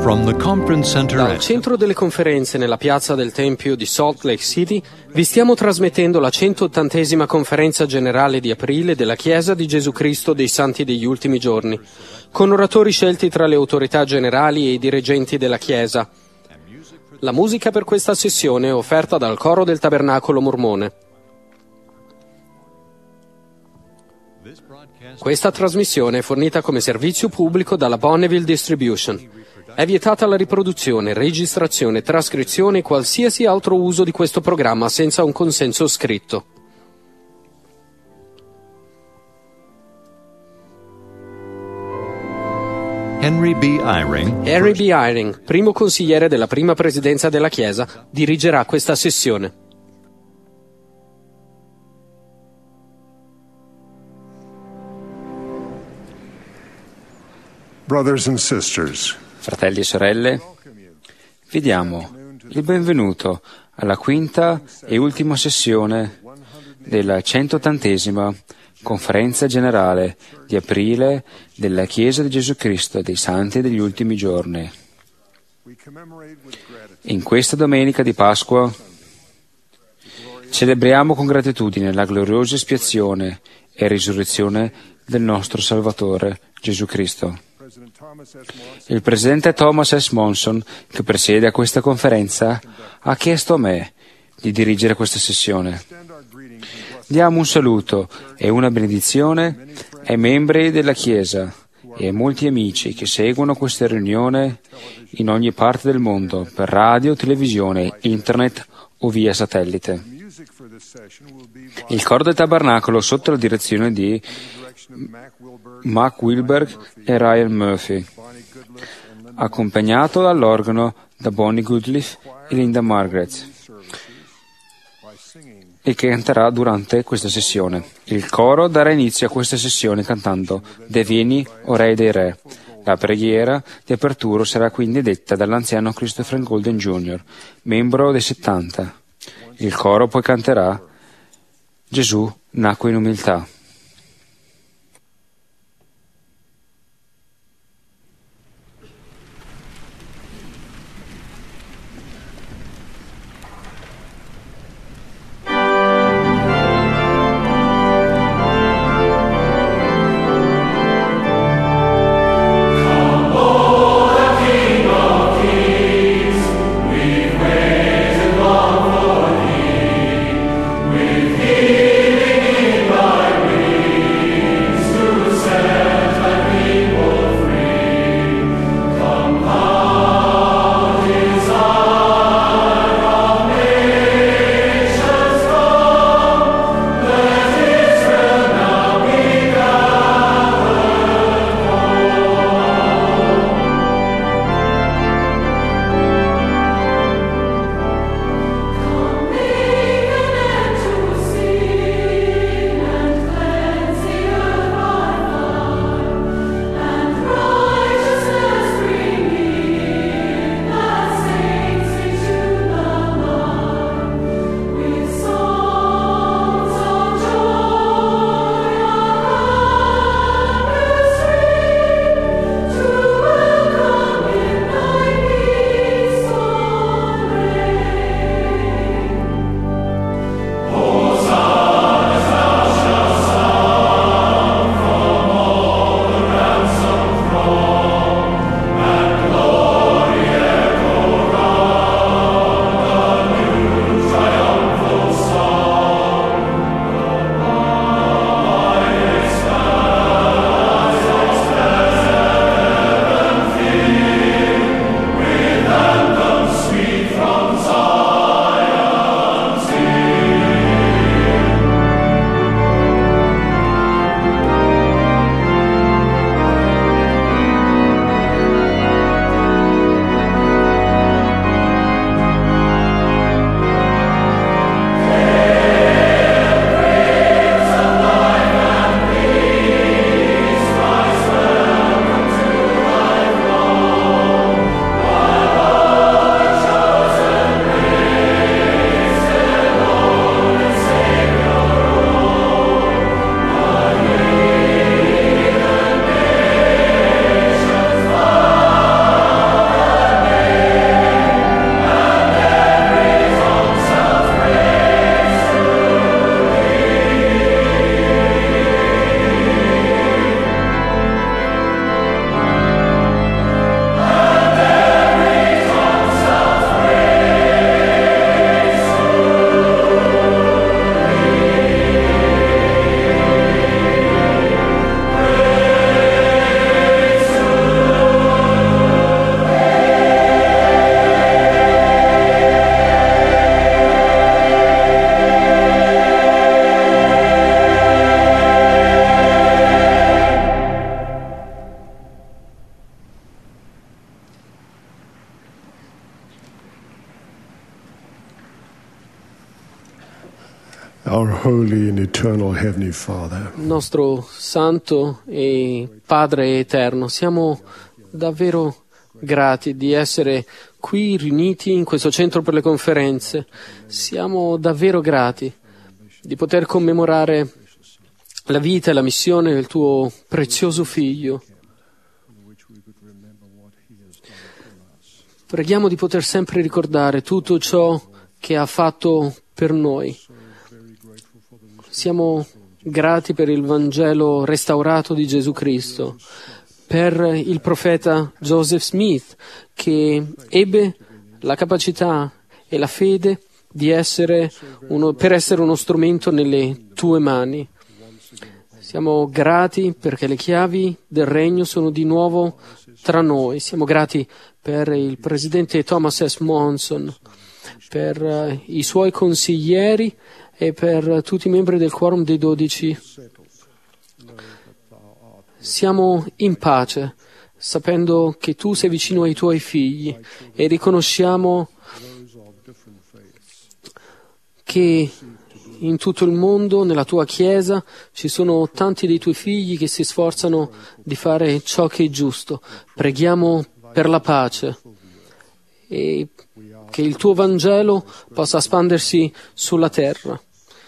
From the conference center Dal centro delle conferenze nella piazza del Tempio di Salt Lake City vi stiamo trasmettendo la 180esima conferenza generale di aprile della Chiesa di Gesù Cristo dei Santi degli Ultimi Giorni, con oratori scelti tra le autorità generali e i dirigenti della Chiesa. La musica per questa sessione è offerta dal coro del Tabernacolo Mormone. Questa trasmissione è fornita come servizio pubblico dalla Bonneville Distribution. È vietata la riproduzione, registrazione, trascrizione e qualsiasi altro uso di questo programma senza un consenso scritto. Henry B. Eyring, primo consigliere della prima presidenza della Chiesa, dirigerà questa sessione. Brothers and sisters, fratelli e sorelle, vi diamo il benvenuto alla quinta e ultima sessione della 180esima conferenza generale di aprile della Chiesa di Gesù Cristo dei Santi degli Ultimi Giorni. In questa domenica di Pasqua celebriamo con gratitudine la gloriosa espiazione e risurrezione del nostro Salvatore Gesù Cristo. Il presidente Thomas S. Monson, che presiede a questa conferenza, ha chiesto a me di dirigere questa sessione. Diamo un saluto e una benedizione ai membri della Chiesa e ai molti amici che seguono questa riunione in ogni parte del mondo per radio, televisione, internet o via satellite. Il coro del Tabernacolo, sotto la direzione di Mark Wilberg e Ryan Murphy, accompagnato dall'organo da Bonnie Goodliff e Linda Margaret, e che canterà durante questa sessione. Il coro darà inizio a questa sessione cantando Devieni, o Re dei Re. La preghiera di apertura sarà quindi detta dall'anziano Christopher Golden Jr., membro dei 70. Il coro poi canterà Gesù nacque in umiltà. With healing in thy eternal Heavenly Father, Nostro Santo e Padre Eterno, siamo davvero grati di essere qui riuniti in questo centro per le conferenze. Siamo davvero grati di poter commemorare la vita e la missione del tuo prezioso Figlio. Preghiamo di poter sempre ricordare tutto ciò che ha fatto per noi. Siamo grati per il Vangelo restaurato di Gesù Cristo, per il profeta Joseph Smith, che ebbe la capacità e la fede di essere per essere uno strumento nelle tue mani. Siamo grati perché le chiavi del regno sono di nuovo tra noi. Siamo grati per il presidente Thomas S. Monson, per i suoi consiglieri e per tutti i membri del Quorum dei 12. Siamo in pace, sapendo che tu sei vicino ai tuoi figli e riconosciamo che in tutto il mondo, nella tua Chiesa, ci sono tanti dei tuoi figli che si sforzano di fare ciò che è giusto. Preghiamo per la pace e che il tuo Vangelo possa espandersi sulla terra.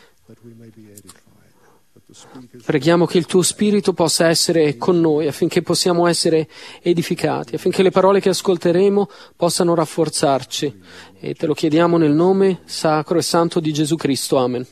Preghiamo che il tuo Spirito possa essere con noi affinché possiamo essere edificati, affinché le parole che ascolteremo possano rafforzarci. E te lo chiediamo nel nome sacro e santo di Gesù Cristo. Amen.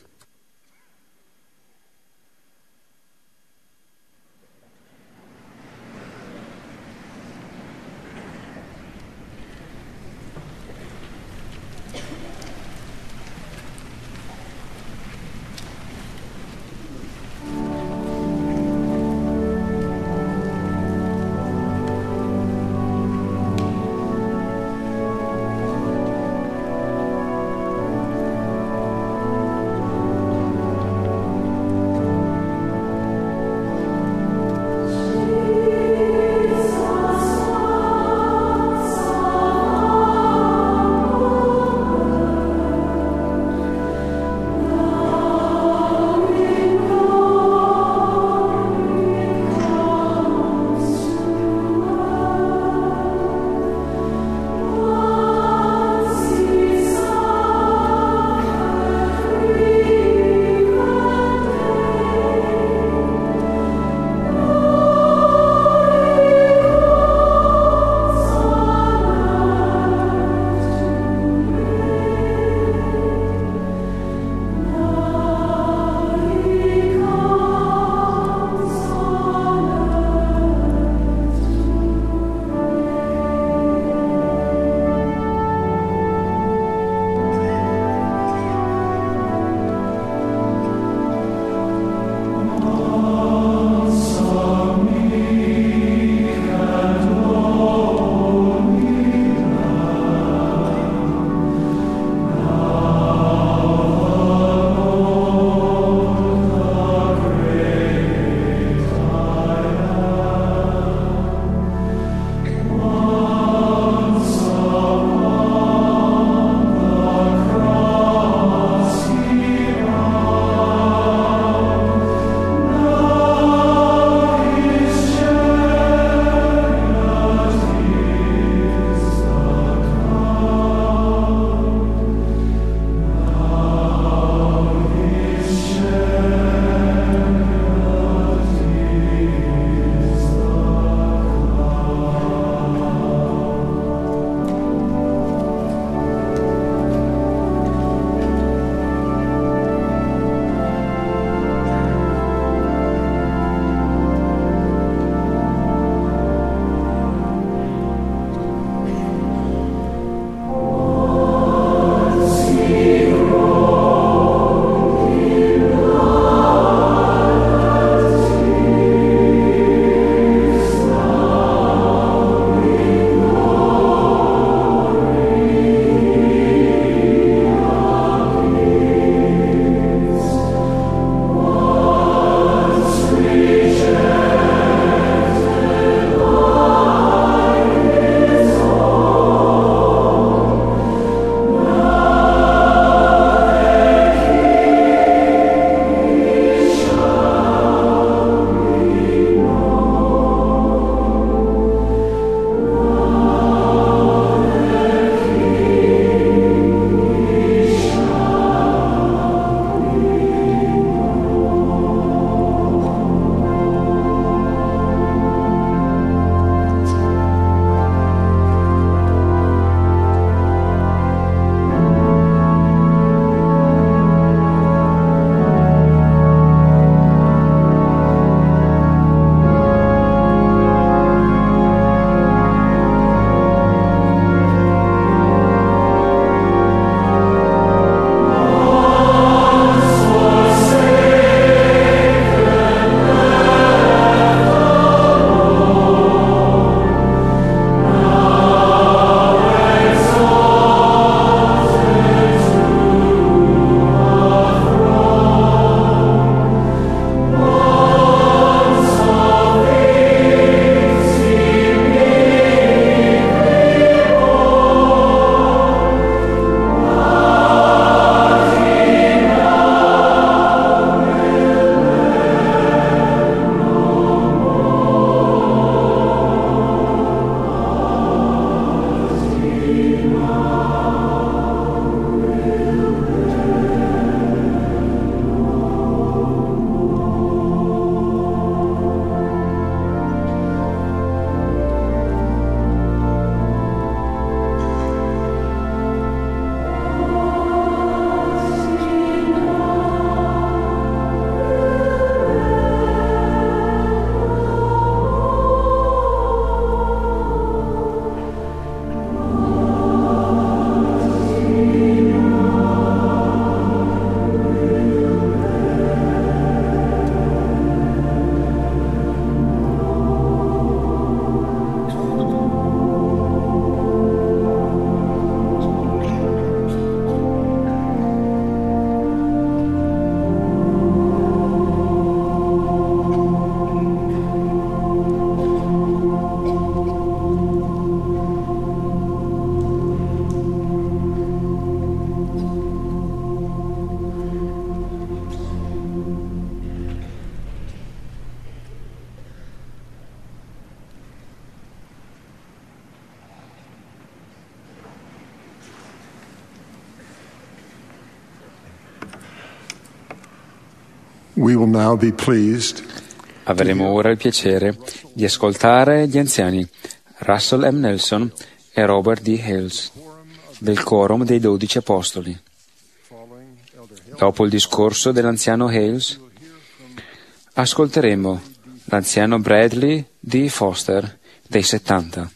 We will now be pleased. Avremo ora il piacere di ascoltare gli anziani Russell M. Nelson e Robert D. Hales del Quorum dei 12 Apostoli. Dopo il discorso dell'anziano Hales, ascolteremo l'anziano Bradley D. Foster dei 70.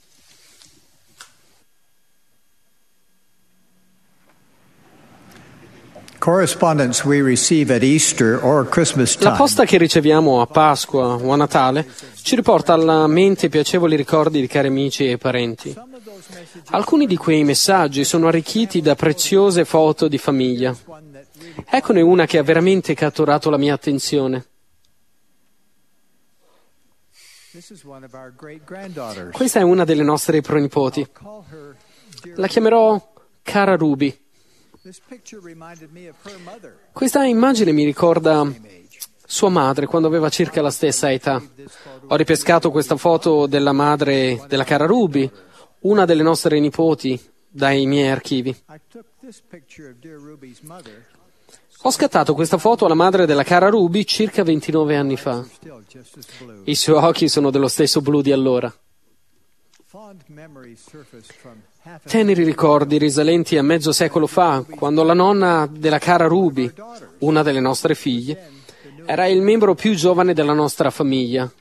Correspondence we receive at Easter or Christmas La time posta che riceviamo a Pasqua o a Natale ci riporta alla mente piacevoli ricordi di cari amici e parenti. Alcuni di quei messaggi sono arricchiti da preziose foto di famiglia. Eccone una che ha veramente catturato la mia attenzione. Questa è una delle nostre pronipoti. La chiamerò Cara Ruby. Questa immagine mi ricorda sua madre quando aveva circa la stessa età. Ho ripescato questa foto della madre della cara Ruby, una delle nostre nipoti, dai miei archivi. Ho scattato questa foto alla madre della cara Ruby circa 29 anni fa. I suoi occhi sono dello stesso blu di allora. Teneri ricordi risalenti a mezzo secolo fa, quando la nonna della cara Ruby, una delle nostre figlie, era il membro più giovane della nostra famiglia.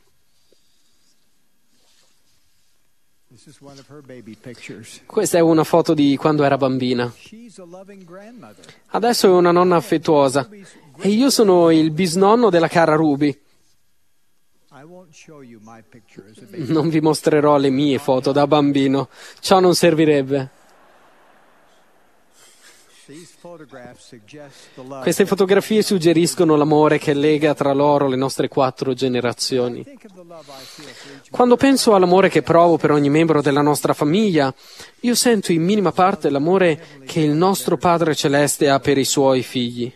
Questa è una foto di quando era bambina. Adesso è una nonna affettuosa e io sono il bisnonno della cara Ruby. Non vi mostrerò le mie foto da bambino, ciò non servirebbe. Queste fotografie suggeriscono l'amore che lega tra loro le nostre 4 generazioni. Quando penso all'amore che provo per ogni membro della nostra famiglia, io sento in minima parte l'amore che il nostro Padre Celeste ha per i suoi figli.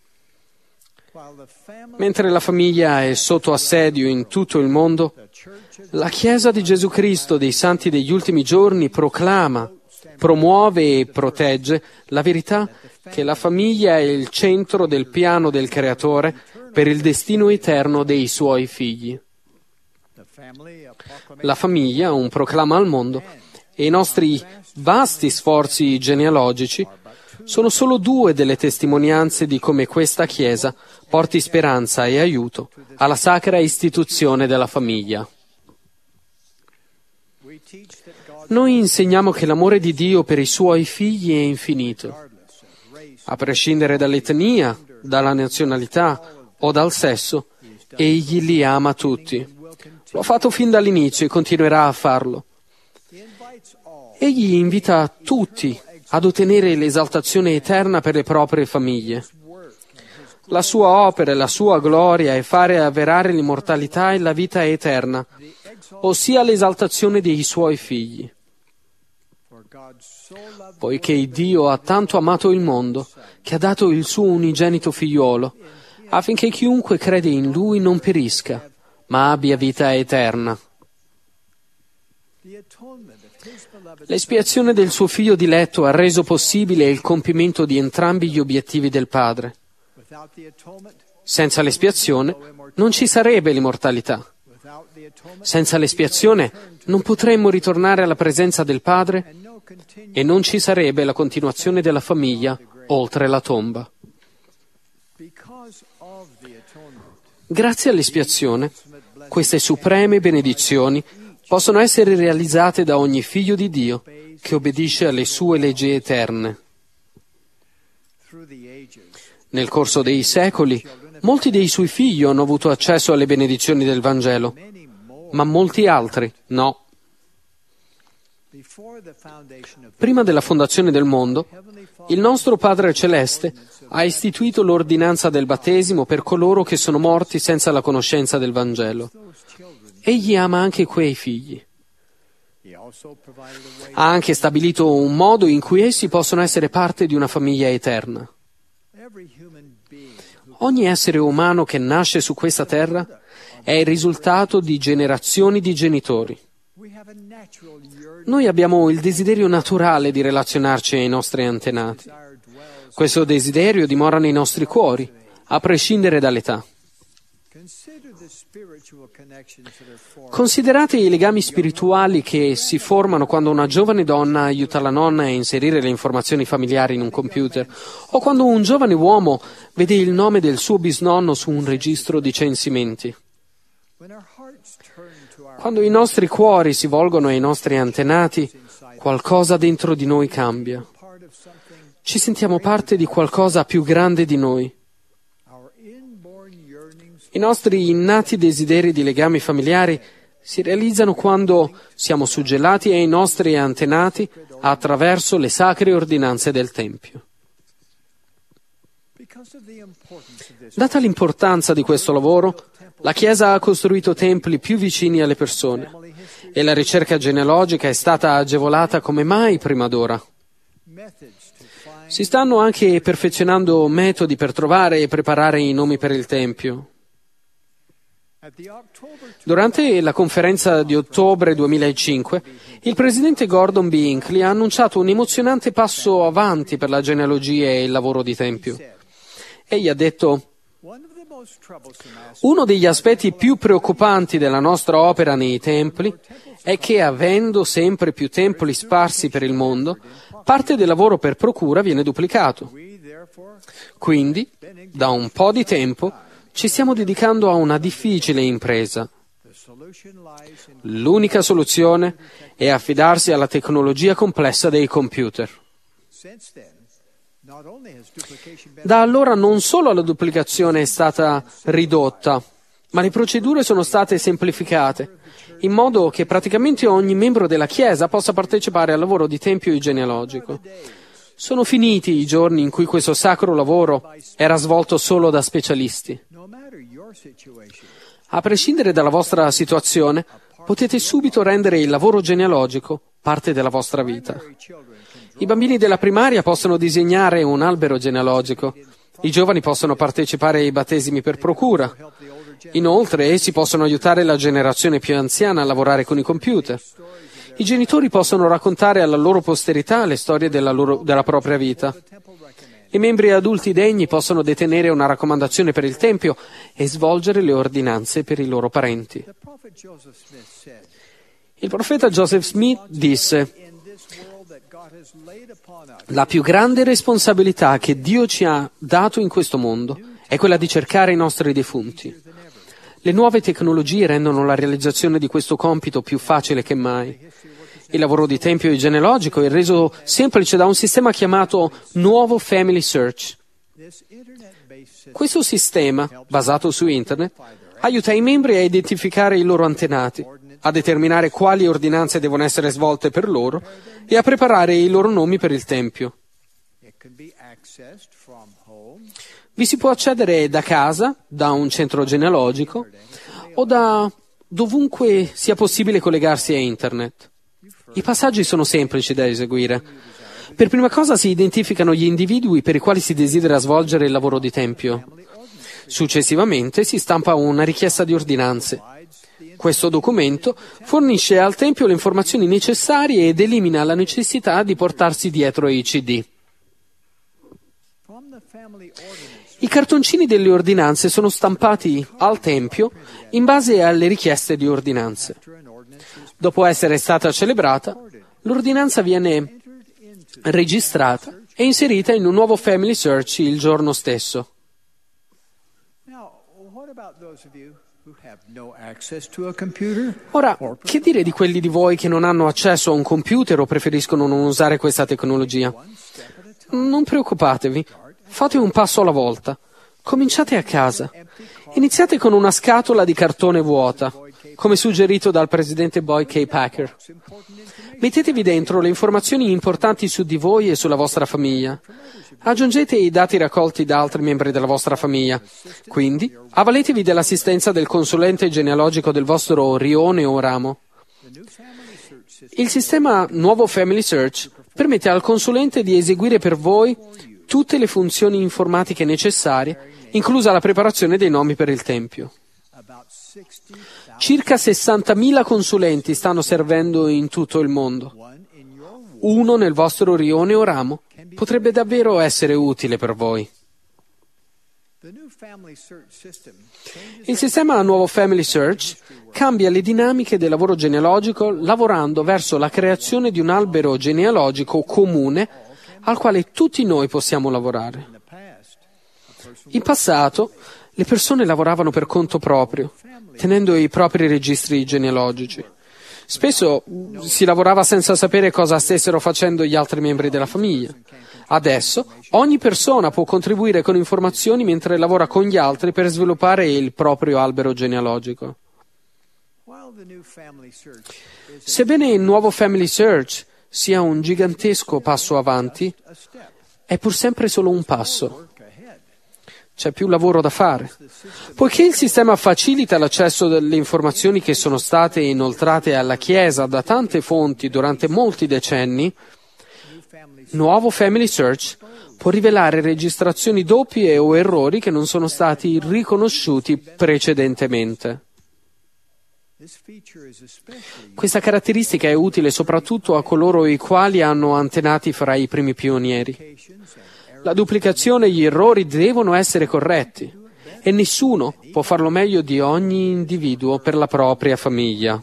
Mentre la famiglia è sotto assedio in tutto il mondo, la Chiesa di Gesù Cristo dei Santi degli Ultimi Giorni proclama, promuove e protegge la verità che la famiglia è il centro del piano del Creatore per il destino eterno dei suoi figli. La famiglia, un proclama al mondo, e i nostri vasti sforzi genealogici sono solo 2 delle testimonianze di come questa Chiesa porti speranza e aiuto alla sacra istituzione della famiglia. Noi insegniamo che l'amore di Dio per i suoi figli è infinito. A prescindere dall'etnia, dalla nazionalità o dal sesso, Egli li ama tutti. Lo ha fatto fin dall'inizio e continuerà a farlo. Egli invita tutti ad ottenere l'esaltazione eterna per le proprie famiglie. La sua opera e la sua gloria è fare avverare l'immortalità e la vita eterna, ossia l'esaltazione dei suoi figli. Poiché Dio ha tanto amato il mondo, che ha dato il suo unigenito figliolo, affinché chiunque crede in Lui non perisca, ma abbia vita eterna. L'espiazione del suo figlio diletto ha reso possibile il compimento di entrambi gli obiettivi del Padre. Senza l'espiazione non ci sarebbe l'immortalità. Senza l'espiazione non potremmo ritornare alla presenza del Padre e non ci sarebbe la continuazione della famiglia oltre la tomba. Grazie all'espiazione, queste supreme benedizioni possono essere realizzate da ogni figlio di Dio che obbedisce alle sue leggi eterne. Nel corso dei secoli, molti dei suoi figli hanno avuto accesso alle benedizioni del Vangelo, ma molti altri no. Prima della fondazione del mondo, il nostro Padre Celeste ha istituito l'ordinanza del battesimo per coloro che sono morti senza la conoscenza del Vangelo. Egli ama anche quei figli. Ha anche stabilito un modo in cui essi possono essere parte di una famiglia eterna. Ogni essere umano che nasce su questa terra è il risultato di generazioni di genitori. Noi abbiamo il desiderio naturale di relazionarci ai nostri antenati. Questo desiderio dimora nei nostri cuori, a prescindere dall'età. Considerate i legami spirituali che si formano quando una giovane donna aiuta la nonna a inserire le informazioni familiari in un computer, o quando un giovane uomo vede il nome del suo bisnonno su un registro di censimenti. Quando i nostri cuori si volgono ai nostri antenati, qualcosa dentro di noi cambia. Ci sentiamo parte di qualcosa più grande di noi. I nostri innati desideri di legami familiari si realizzano quando siamo suggellati ai nostri antenati attraverso le sacre ordinanze del Tempio. Data l'importanza di questo lavoro, la Chiesa ha costruito templi più vicini alle persone e la ricerca genealogica è stata agevolata come mai prima d'ora. Si stanno anche perfezionando metodi per trovare e preparare i nomi per il Tempio. Durante la conferenza di ottobre 2005, il presidente Gordon B. Hinckley ha annunciato un emozionante passo avanti per la genealogia e il lavoro di Tempio. Egli ha detto: uno degli aspetti più preoccupanti della nostra opera nei templi è che, avendo sempre più templi sparsi per il mondo, parte del lavoro per procura viene duplicato. Quindi, da un po' di tempo, ci stiamo dedicando a una difficile impresa. L'unica soluzione è affidarsi alla tecnologia complessa dei computer. Da allora non solo la duplicazione è stata ridotta, ma le procedure sono state semplificate, in modo che praticamente ogni membro della Chiesa possa partecipare al lavoro di tempio genealogico. Sono finiti i giorni in cui questo sacro lavoro era svolto solo da specialisti. A prescindere dalla vostra situazione, potete subito rendere il lavoro genealogico parte della vostra vita. I bambini della primaria possono disegnare un albero genealogico. I giovani possono partecipare ai battesimi per procura. Inoltre, essi possono aiutare la generazione più anziana a lavorare con i computer. I genitori possono raccontare alla loro posterità le storie della propria vita. I membri adulti degni possono detenere una raccomandazione per il Tempio e svolgere le ordinanze per i loro parenti. Il profeta Joseph Smith disse: la più grande responsabilità che Dio ci ha dato in questo mondo è quella di cercare i nostri defunti. Le nuove tecnologie rendono la realizzazione di questo compito più facile che mai. Il lavoro di tempio genealogico è reso semplice da un sistema chiamato Nuovo Family Search. Questo sistema, basato su Internet, aiuta i membri a identificare i loro antenati, a determinare quali ordinanze devono essere svolte per loro e a preparare i loro nomi per il Tempio. Vi si può accedere da casa, da un centro genealogico o da dovunque sia possibile collegarsi a Internet. I passaggi sono semplici da eseguire. Per prima cosa si identificano gli individui per i quali si desidera svolgere il lavoro di tempio. Successivamente si stampa una richiesta di ordinanze. Questo documento fornisce al Tempio le informazioni necessarie ed elimina la necessità di portarsi dietro i CD. I cartoncini delle ordinanze sono stampati al Tempio in base alle richieste di ordinanze. Dopo essere stata celebrata, l'ordinanza viene registrata e inserita in un nuovo Family Search il giorno stesso. Ora, che dire di quelli di voi che non hanno accesso a un computer o preferiscono non usare questa tecnologia? Non preoccupatevi, fate un passo alla volta. Cominciate a casa. Iniziate con una scatola di cartone vuota, come suggerito dal presidente Boyd K. Packer. Mettetevi dentro le informazioni importanti su di voi e sulla vostra famiglia. Aggiungete i dati raccolti da altri membri della vostra famiglia. Quindi, avvaletevi dell'assistenza del consulente genealogico del vostro rione o ramo. Il sistema Nuovo Family Search permette al consulente di eseguire per voi tutte le funzioni informatiche necessarie, inclusa la preparazione dei nomi per il Tempio. Circa 60.000 consulenti stanno servendo in tutto il mondo. Uno nel vostro rione o ramo potrebbe davvero essere utile per voi. Il sistema nuovo Family Search cambia le dinamiche del lavoro genealogico lavorando verso la creazione di un albero genealogico comune al quale tutti noi possiamo lavorare. In passato, le persone lavoravano per conto proprio, tenendo i propri registri genealogici. Spesso si lavorava senza sapere cosa stessero facendo gli altri membri della famiglia. Adesso ogni persona può contribuire con informazioni mentre lavora con gli altri per sviluppare il proprio albero genealogico. Sebbene il nuovo Family Search sia un gigantesco passo avanti, è pur sempre solo un passo. C'è più lavoro da fare. Poiché il sistema facilita l'accesso alle informazioni che sono state inoltrate alla Chiesa da tante fonti durante molti decenni, nuovo Family Search può rivelare registrazioni doppie o errori che non sono stati riconosciuti precedentemente. Questa caratteristica è utile soprattutto a coloro i quali hanno antenati fra i primi pionieri. La duplicazione e gli errori devono essere corretti e nessuno può farlo meglio di ogni individuo per la propria famiglia.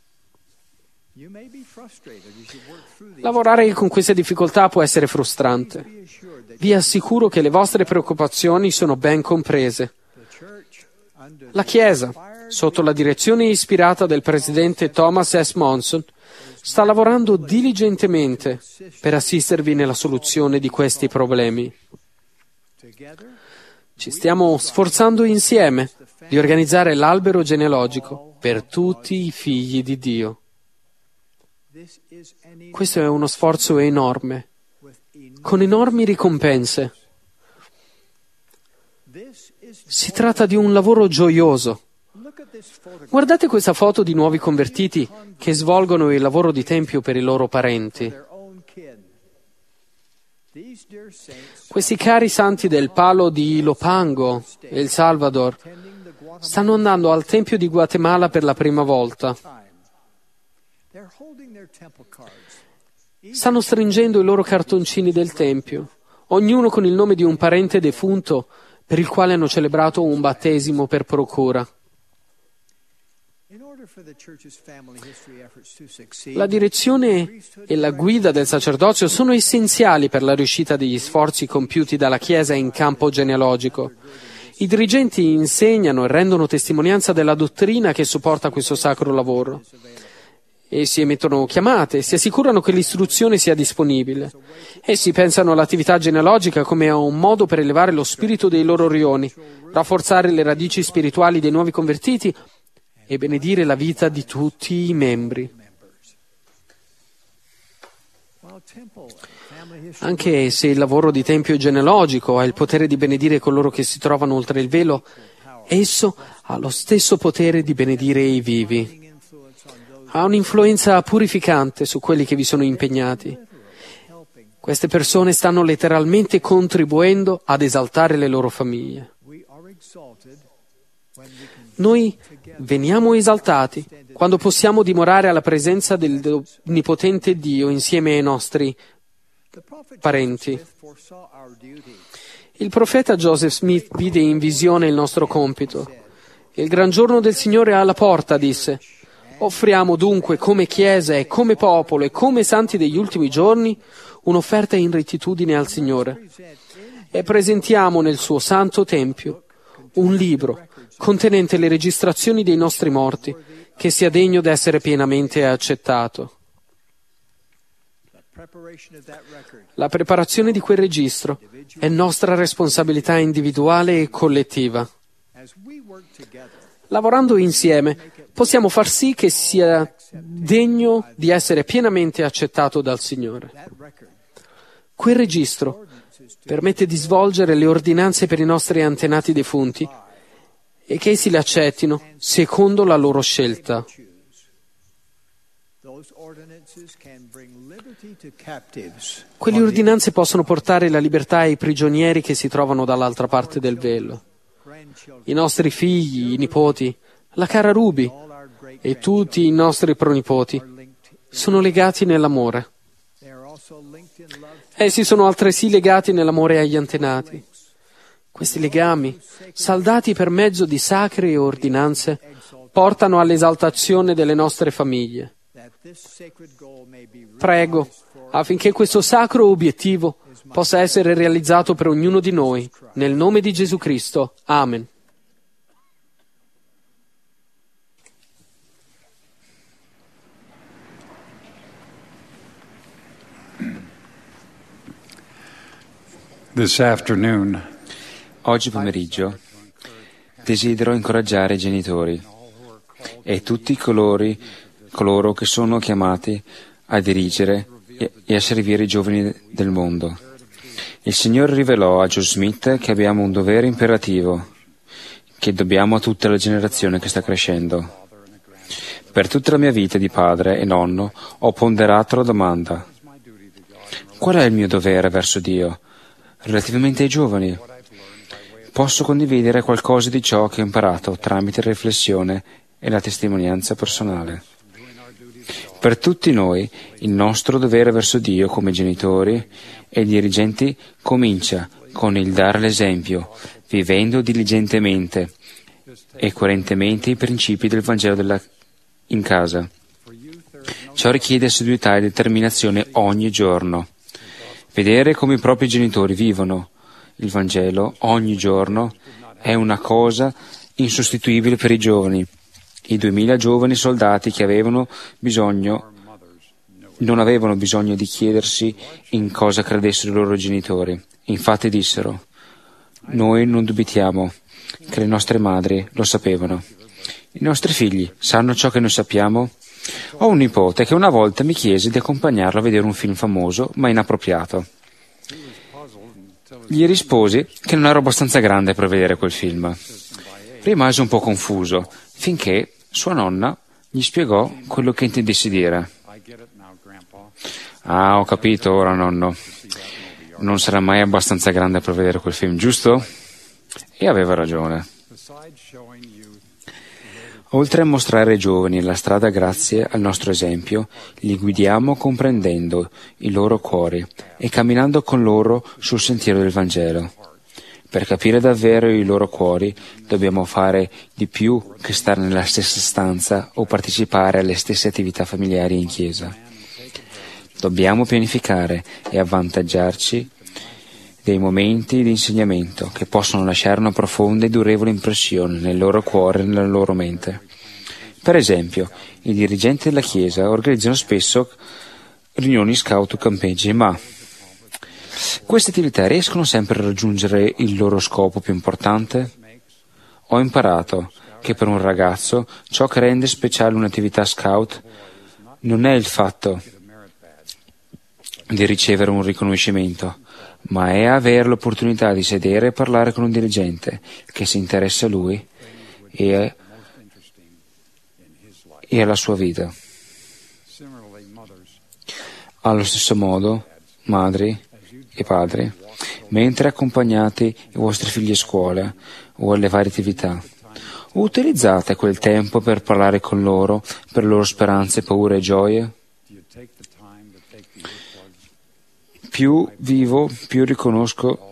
Lavorare con queste difficoltà può essere frustrante. Vi assicuro che le vostre preoccupazioni sono ben comprese. La Chiesa, sotto la direzione ispirata del presidente Thomas S. Monson, sta lavorando diligentemente per assistervi nella soluzione di questi problemi. Ci stiamo sforzando insieme di organizzare l'albero genealogico per tutti i figli di Dio. Questo è uno sforzo enorme, con enormi ricompense. Si tratta di un lavoro gioioso. Guardate questa foto di nuovi convertiti che svolgono il lavoro di tempio per i loro parenti. Questi cari santi del Palo di Ilopango, El Salvador, stanno andando al tempio di Guatemala per la prima volta. Stanno stringendo i loro cartoncini del tempio, ognuno con il nome di un parente defunto per il quale hanno celebrato un battesimo per procura. La direzione e la guida del sacerdozio sono essenziali per la riuscita degli sforzi compiuti dalla Chiesa in campo genealogico. I dirigenti insegnano e rendono testimonianza della dottrina che supporta questo sacro lavoro. Essi emettono chiamate, si assicurano che l'istruzione sia disponibile. Essi pensano all'attività genealogica come a un modo per elevare lo spirito dei loro rioni, rafforzare le radici spirituali dei nuovi convertiti e benedire la vita di tutti i membri. Anche se il lavoro di tempio genealogico ha il potere di benedire coloro che si trovano oltre il velo, esso ha lo stesso potere di benedire i vivi. Ha un'influenza purificante su quelli che vi sono impegnati. Queste persone stanno letteralmente contribuendo ad esaltare le loro famiglie. Noi veniamo esaltati quando possiamo dimorare alla presenza dell'Onnipotente Dio insieme ai nostri parenti. Il profeta Joseph Smith vide in visione il nostro compito. Il gran giorno del Signore è alla porta, disse. Offriamo dunque come Chiesa e come popolo e come santi degli ultimi giorni un'offerta in rettitudine al Signore e presentiamo nel suo santo tempio un libro contenente le registrazioni dei nostri morti che sia degno d'essere pienamente accettato. La preparazione di quel registro è nostra responsabilità individuale e collettiva. Lavorando insieme possiamo far sì che sia degno di essere pienamente accettato dal Signore. Quel registro permette di svolgere le ordinanze per i nostri antenati defunti e che essi le accettino secondo la loro scelta. Quelle ordinanze possono portare la libertà ai prigionieri che si trovano dall'altra parte del velo. I nostri figli, i nipoti, la cara Ruby e tutti i nostri pronipoti sono legati nell'amore. Essi sono altresì legati nell'amore agli antenati. Questi legami, saldati per mezzo di sacre ordinanze, portano all'esaltazione delle nostre famiglie. Prego affinché questo sacro obiettivo possa essere realizzato per ognuno di noi, nel nome di Gesù Cristo. Amen. This afternoon, Oggi pomeriggio desidero incoraggiare i genitori e tutti coloro che sono chiamati a dirigere e a servire i giovani del mondo. Il Signore rivelò a Joe Smith che abbiamo un dovere imperativo che dobbiamo a tutta la generazione che sta crescendo. Per tutta la mia vita di padre e nonno ho ponderato la domanda: qual è il mio dovere verso Dio relativamente ai giovani? Posso condividere qualcosa di ciò che ho imparato tramite la riflessione e la testimonianza personale. Per tutti noi, il nostro dovere verso Dio come genitori e dirigenti comincia con il dare l'esempio, vivendo diligentemente e coerentemente i principi del Vangelo in casa. Ciò richiede assiduità e determinazione ogni giorno. Vedere come i propri genitori vivono il Vangelo ogni giorno è una cosa insostituibile per i giovani. I 2000 giovani soldati che non avevano bisogno di chiedersi in cosa credessero i loro genitori. Infatti dissero: noi non dubitiamo che le nostre madri lo sapevano. I nostri figli sanno ciò che noi sappiamo? Ho un nipote che una volta mi chiese di accompagnarlo a vedere un film famoso ma inappropriato. Gli risposi che non ero abbastanza grande per vedere quel film. Rimase un po' confuso finché sua nonna gli spiegò quello che intendessi dire. Ah, ho capito ora, nonno. Non sarà mai abbastanza grande per vedere quel film, giusto? E aveva ragione. Oltre a mostrare ai giovani la strada grazie al nostro esempio, li guidiamo comprendendo i loro cuori e camminando con loro sul sentiero del Vangelo. Per capire davvero i loro cuori dobbiamo fare di più che stare nella stessa stanza o partecipare alle stesse attività familiari in chiesa. Dobbiamo pianificare e avvantaggiarci dei momenti di insegnamento che possono lasciare una profonda e durevole impressione nel loro cuore e nella loro mente. Per esempio, i dirigenti della Chiesa organizzano spesso riunioni scout o campeggi, ma queste attività riescono sempre a raggiungere il loro scopo più importante? Ho imparato che per un ragazzo ciò che rende speciale un'attività scout non è il fatto di ricevere un riconoscimento, ma è avere l'opportunità di sedere e parlare con un dirigente che si interessa a lui e alla sua vita. Allo stesso modo, madri e padri, mentre accompagnate i vostri figli a scuola o alle varie attività, utilizzate quel tempo per parlare con loro per le loro speranze, paure e gioie. Più vivo, più riconosco.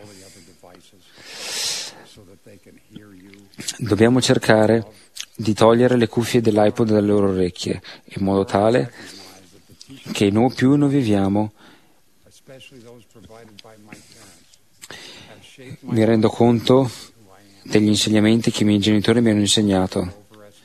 Dobbiamo cercare di togliere le cuffie dell'iPod dalle loro orecchie, in modo tale che più noi viviamo. Mi rendo conto degli insegnamenti che i miei genitori mi hanno insegnato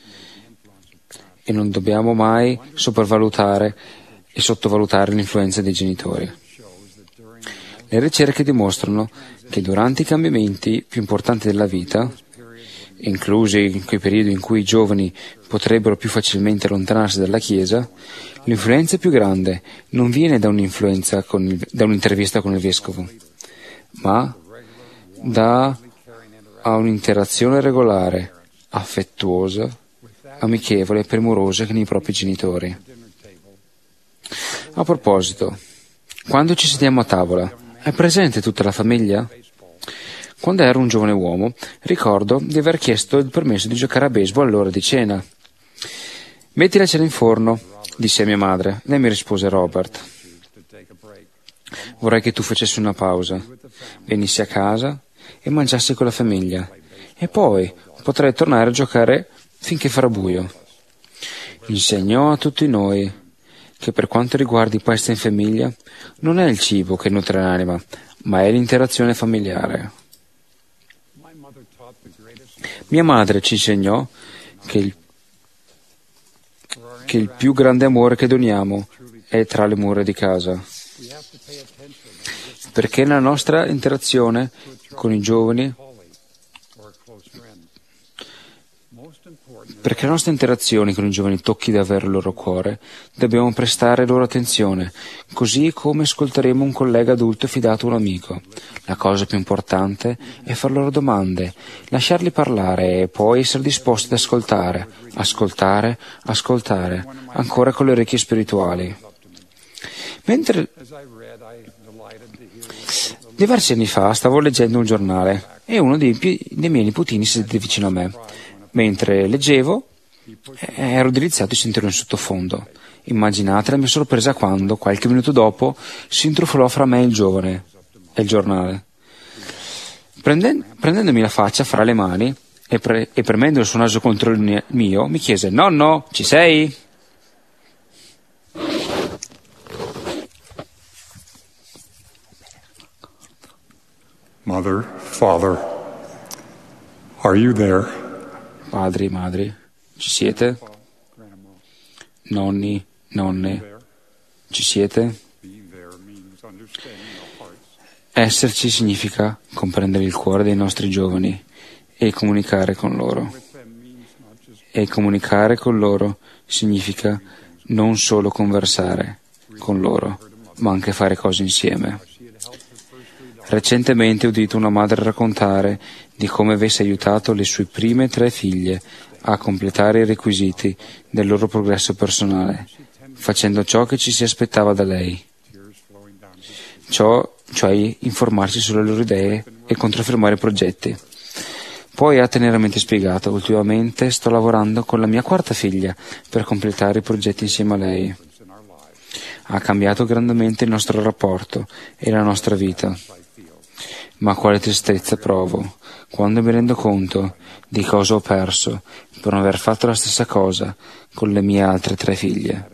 e non dobbiamo mai sopravvalutare e sottovalutare l'influenza dei genitori. Le ricerche dimostrano che durante i cambiamenti più importanti della vita, inclusi quei periodi in cui i giovani potrebbero più facilmente allontanarsi dalla Chiesa, l'influenza più grande non viene da un'intervista con il vescovo, ma da un'interazione regolare, affettuosa, amichevole e premurosa con i propri genitori. A proposito, quando ci sediamo a tavola, è presente tutta la famiglia? Quando ero un giovane uomo, ricordo di aver chiesto il permesso di giocare a baseball all'ora di cena. Metti la cena in forno, disse a mia madre. Lei mi rispose: Robert, vorrei che tu facessi una pausa, venissi a casa e mangiassi con la famiglia. E poi potrei tornare a giocare finché farà buio. Insegnò a tutti noi che per quanto riguarda i pasti in famiglia, non è il cibo che nutre l'anima, ma è l'interazione familiare. Mia madre ci insegnò che il più grande amore che doniamo è tra le mura di casa. Perché nella nostra interazione con i giovani tocchi davvero il loro cuore, dobbiamo prestare loro attenzione, così come ascolteremo un collega adulto fidato a un amico. La cosa più importante è far loro domande, lasciarli parlare e poi essere disposti ad ascoltare, ancora con le orecchie spirituali. Diversi anni fa stavo leggendo un giornale e uno dei miei nipotini si sedette vicino a me. Mentre leggevo, ero delizzato di sentire un sottofondo. Immaginate la mia sorpresa quando, qualche minuto dopo, si intrufolò fra me e il giovane e il giornale. Prendendomi la faccia fra le mani e premendo il suo naso contro il mio, mi chiese: «Nonno, ci sei?» Mother, Father, are you there? Padri, madri, ci siete? Nonni, nonne, ci siete? Esserci significa comprendere il cuore dei nostri giovani e comunicare con loro. E comunicare con loro significa non solo conversare con loro, ma anche fare cose insieme. Recentemente ho udito una madre raccontare di come avesse aiutato le sue prime 3 figlie a completare i requisiti del loro progresso personale, facendo ciò che ci si aspettava da lei, cioè informarsi sulle loro idee e controfermare i progetti. Poi ha teneramente spiegato: ultimamente sto lavorando con la mia 4ª figlia per completare i progetti insieme a lei. Ha cambiato grandemente il nostro rapporto e la nostra vita. Ma quale tristezza provo quando mi rendo conto di cosa ho perso per non aver fatto la stessa cosa con le mie altre 3 figlie.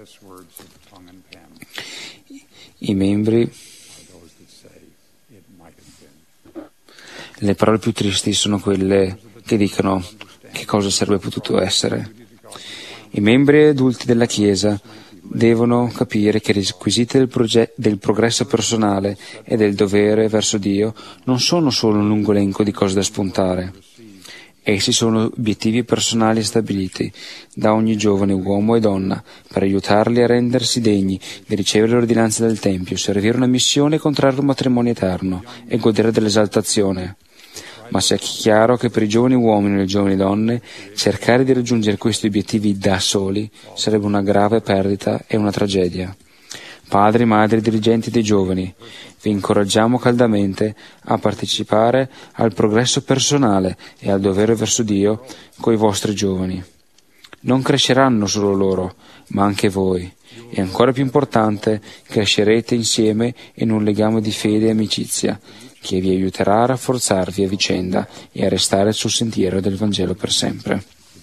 Le parole più tristi sono quelle che dicono: che cosa sarebbe potuto essere. I membri adulti della Chiesa devono capire che i requisiti del progresso personale e del dovere verso Dio non sono solo un lungo elenco di cose da spuntare. Essi sono obiettivi personali stabiliti da ogni giovane uomo e donna per aiutarli a rendersi degni di ricevere le ordinanze del Tempio, servire una missione e contrarre un matrimonio eterno e godere dell'esaltazione. Ma sia chiaro che per i giovani uomini e le giovani donne cercare di raggiungere questi obiettivi da soli sarebbe una grave perdita e una tragedia. Padri, madri, dirigenti dei giovani, vi incoraggiamo caldamente a partecipare al progresso personale e al dovere verso Dio coi vostri giovani. Non cresceranno solo loro, ma anche voi. E ancora più importante, crescerete insieme in un legame di fede e amicizia, che vi aiuterà a rafforzarvi a vicenda e a restare sul sentiero del Vangelo per sempre.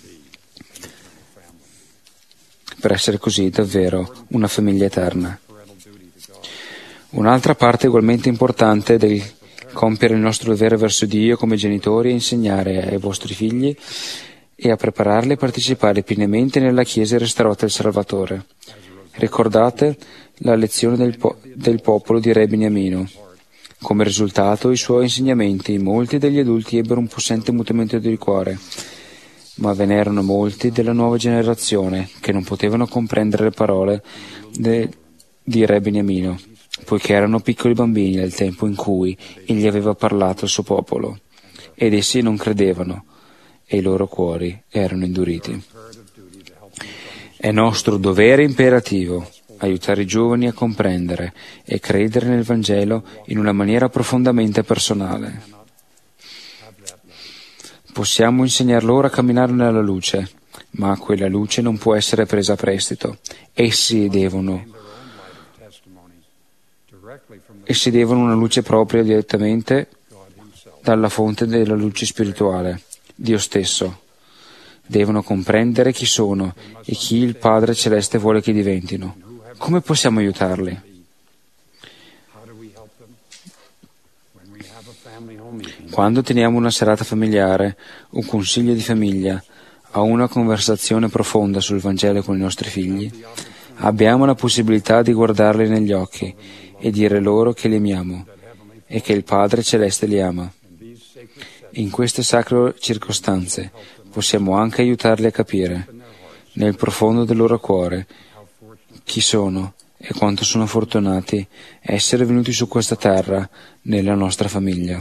Per essere così davvero una famiglia eterna. Un'altra parte ugualmente importante del compiere il nostro dovere verso Dio come genitori è insegnare ai vostri figli e a prepararli a partecipare pienamente nella Chiesa restaurata del Salvatore. Ricordate la lezione del popolo di Re Beniamino. Come risultato, i suoi insegnamenti, molti degli adulti ebbero un possente mutamento di cuore, ma ve n'erano molti della nuova generazione che non potevano comprendere le parole di Re Beniamino, poiché erano piccoli bambini nel tempo in cui egli aveva parlato al suo popolo, ed essi non credevano, e i loro cuori erano induriti. È nostro dovere imperativo aiutare i giovani a comprendere e credere nel Vangelo in una maniera profondamente personale. Possiamo insegnar loro a camminare nella luce, ma quella luce non può essere presa a prestito. Essi devono una luce propria direttamente dalla fonte della luce spirituale, Dio stesso. Devono comprendere chi sono e chi il Padre Celeste vuole che diventino. Come possiamo aiutarli? Quando teniamo una serata familiare, un consiglio di famiglia o una conversazione profonda sul Vangelo con i nostri figli, abbiamo la possibilità di guardarli negli occhi e dire loro che li amiamo e che il Padre Celeste li ama. In queste sacre circostanze possiamo anche aiutarli a capire, nel profondo del loro cuore, chi sono e quanto sono fortunati essere venuti su questa terra nella nostra famiglia.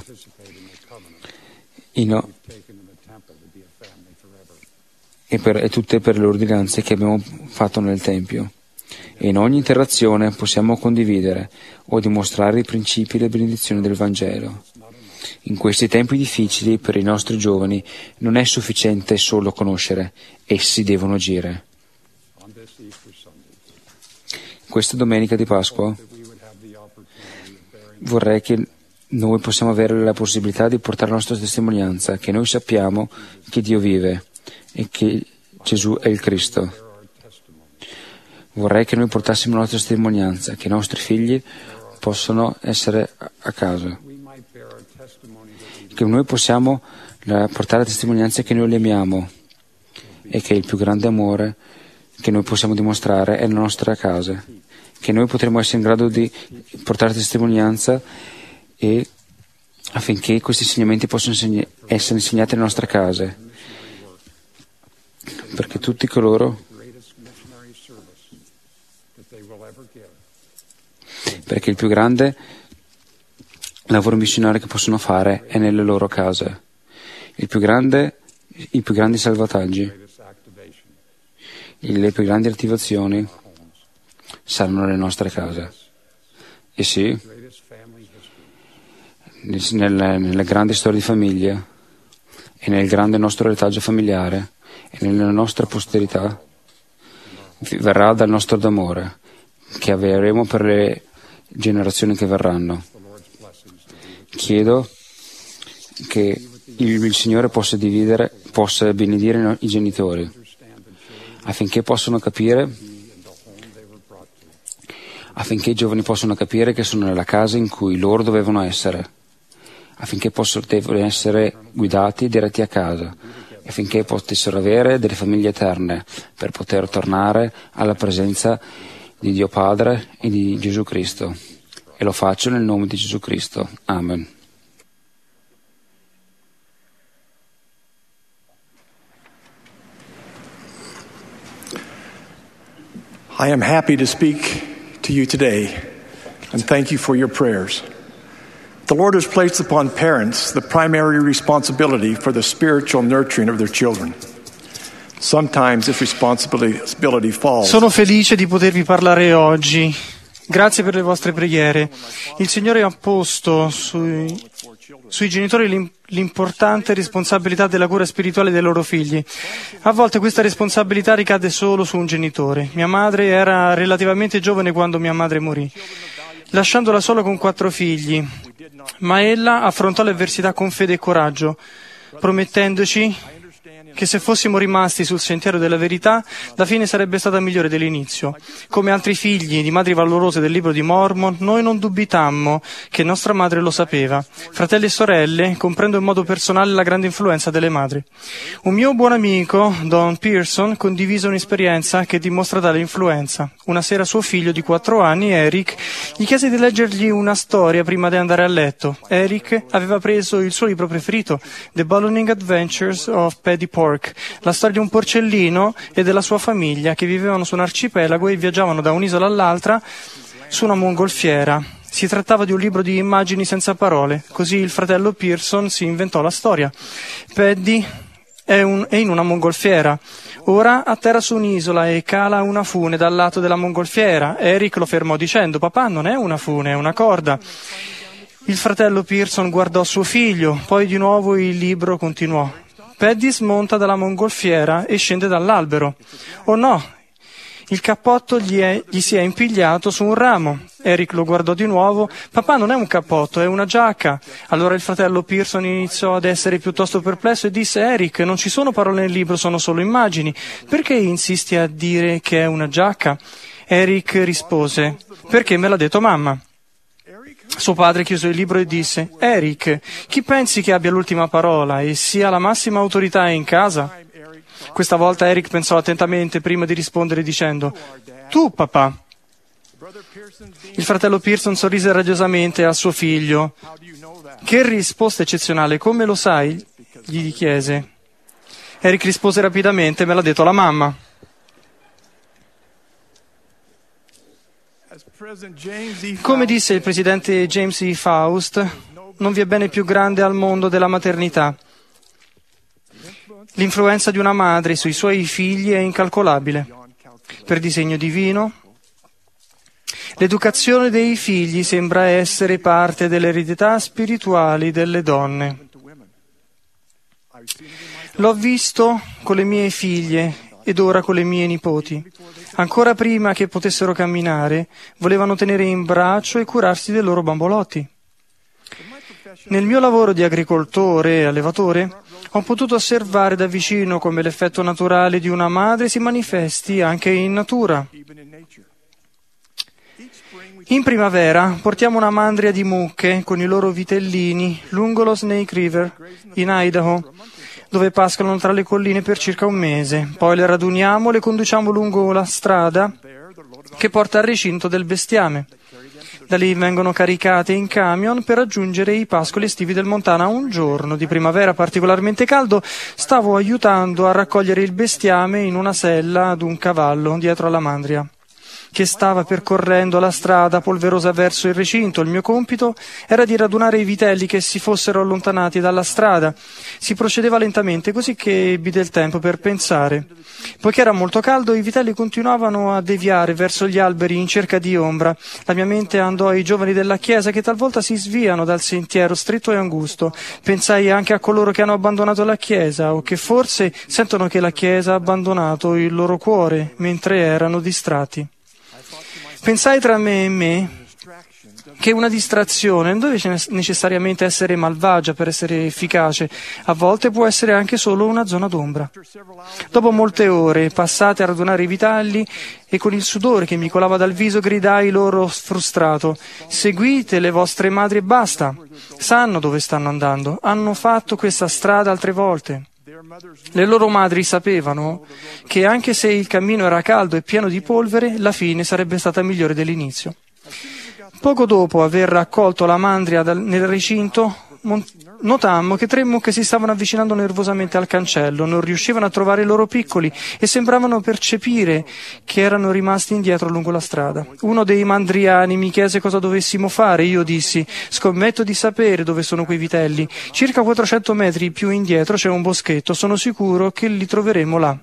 E tutte per le ordinanze che abbiamo fatto nel Tempio. E in ogni interazione possiamo condividere o dimostrare i principi e le benedizioni del Vangelo. In questi tempi difficili per i nostri giovani non è sufficiente solo conoscere, essi devono agire. Questa domenica di Pasqua vorrei che noi possiamo avere la possibilità di portare la nostra testimonianza, che noi sappiamo che Dio vive e che Gesù è il Cristo. Vorrei che noi portassimo la nostra testimonianza, che i nostri figli possano essere a casa, che noi possiamo portare la testimonianza che noi li amiamo e che il più grande amore che noi possiamo dimostrare è la nostra casa, che noi potremo essere in grado di portare testimonianza e affinché questi insegnamenti possano essere insegnati nelle nostre case, perché tutti coloro perché il più grande lavoro missionario che possono fare è nelle loro case. I più grandi salvataggi, le più grandi attivazioni saranno nelle nostre case. E sì, nella grande storia di famiglia e nel grande nostro retaggio familiare e nella nostra posterità verrà dal nostro d'amore che avremo per le generazioni che verranno. Chiedo che il Signore possa benedire i genitori affinché i giovani possano capire che sono nella casa in cui loro dovevano essere, affinché devono essere guidati diretti a casa, affinché potessero avere delle famiglie eterne per poter tornare alla presenza di Dio Padre e di Gesù Cristo. E lo faccio nel nome di Gesù Cristo. Amen. I am happy to speak to you today and thank you for your prayers. The Lord has placed upon parents the primary responsibility for the spiritual nurturing of their children. Sometimes this responsibility falls. Sono felice di potervi parlare oggi. Grazie per le vostre preghiere. Il Signore ha posto sui genitori l'importante responsabilità della cura spirituale dei loro figli. A volte questa responsabilità ricade solo su un genitore. Mia madre era relativamente giovane quando mia madre morì, lasciandola sola con 4 figli. Ma ella affrontò le avversità con fede e coraggio, promettendoci che se fossimo rimasti sul sentiero della verità, la fine sarebbe stata migliore dell'inizio. Come altri figli di madri valorose del libro di Mormon, noi non dubitammo che nostra madre lo sapeva. Fratelli e sorelle, comprendo in modo personale la grande influenza delle madri. Un mio buon amico, Don Pearson, condivise un'esperienza che dimostra tale influenza. Una sera suo figlio di 4 anni, Eric, gli chiese di leggergli una storia prima di andare a letto. Eric aveva preso il suo libro preferito, The Ballooning Adventures of Paddy Pork, la storia di un porcellino e della sua famiglia che vivevano su un arcipelago e viaggiavano da un'isola all'altra su una mongolfiera. Si trattava di un libro di immagini senza parole, così il fratello Pearson si inventò la storia. Paddy è in una mongolfiera. Ora atterra su un'isola e cala una fune dal lato della mongolfiera. Eric lo fermò dicendo: «Papà, non è una fune, è una corda». Il fratello Pearson guardò suo figlio, poi di nuovo il libro continuò. Paddy smonta dalla mongolfiera e scende dall'albero. «Oh no!» Il cappotto gli si è impigliato su un ramo. Eric lo guardò di nuovo. Papà, non è un cappotto, è una giacca. Allora il fratello Pearson iniziò ad essere piuttosto perplesso e disse: Eric, non ci sono parole nel libro, sono solo immagini. Perché insisti a dire che è una giacca? Eric rispose: perché me l'ha detto mamma. Suo padre chiuse il libro e disse: Eric, chi pensi che abbia l'ultima parola e sia la massima autorità in casa? Questa volta Eric pensò attentamente prima di rispondere dicendo: tu, papà. Il fratello Pearson sorrise raggiosamente a suo figlio. Che risposta eccezionale, come lo sai? Gli chiese. Eric rispose rapidamente: me l'ha detto la mamma. Come disse il presidente James E. Faust, non vi è bene più grande al mondo della maternità. L'influenza di una madre sui suoi figli è incalcolabile. Per disegno divino, l'educazione dei figli sembra essere parte dell'eredità spirituali delle donne. L'ho visto con le mie figlie ed ora con le mie nipoti. Ancora prima che potessero camminare, volevano tenere in braccio e curarsi dei loro bambolotti. Nel mio lavoro di agricoltore e allevatore, ho potuto osservare da vicino come l'effetto naturale di una madre si manifesti anche in natura. In primavera portiamo una mandria di mucche con i loro vitellini lungo lo Snake River, in Idaho, dove pascolano tra le colline per circa un mese. Poi le raduniamo e le conduciamo lungo la strada che porta al recinto del bestiame. Da lì vengono caricate in camion per raggiungere i pascoli estivi del Montana. Un giorno di primavera particolarmente caldo stavo aiutando a raccogliere il bestiame in una sella ad un cavallo dietro alla mandria che stava percorrendo la strada polverosa verso il recinto. Il mio compito era di radunare i vitelli che si fossero allontanati dalla strada. Si procedeva lentamente, così che ebbi del tempo per pensare. Poiché era molto caldo, i vitelli continuavano a deviare verso gli alberi in cerca di ombra. La mia mente andò ai giovani della chiesa che talvolta si sviano dal sentiero stretto e angusto. Pensai anche a coloro che hanno abbandonato la chiesa o che forse sentono che la chiesa ha abbandonato il loro cuore mentre erano distratti. Pensai tra me e me che una distrazione non deve necessariamente essere malvagia per essere efficace, a volte può essere anche solo una zona d'ombra. Dopo molte ore passate a radunare i vitelli e con il sudore che mi colava dal viso gridai loro frustrato: seguite le vostre madri e basta, sanno dove stanno andando, hanno fatto questa strada altre volte. Le loro madri sapevano che anche se il cammino era caldo e pieno di polvere, la fine sarebbe stata migliore dell'inizio. Poco dopo aver raccolto la mandria nel recinto, notammo che 3 mucche si stavano avvicinando nervosamente al cancello, non riuscivano a trovare i loro piccoli e sembravano percepire che erano rimasti indietro lungo la strada. Uno dei mandriani mi chiese cosa dovessimo fare. Io dissi: scommetto di sapere dove sono quei vitelli. Circa 400 metri più indietro c'è un boschetto, sono sicuro che li troveremo là.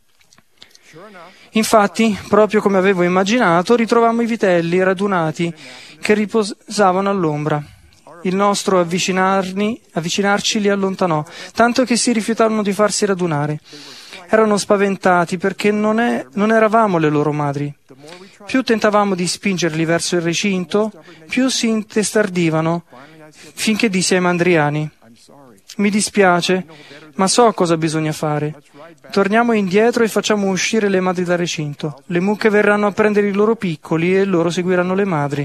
Infatti, proprio come avevo immaginato, ritrovammo i vitelli radunati che riposavano all'ombra. Il nostro avvicinarci li allontanò, tanto che si rifiutarono di farsi radunare. Erano spaventati perché non eravamo le loro madri. Più tentavamo di spingerli verso il recinto, più si intestardivano, finché dissi ai mandriani: mi dispiace, ma so cosa bisogna fare. Torniamo indietro e facciamo uscire le madri dal recinto. Le mucche verranno a prendere i loro piccoli e loro seguiranno le madri.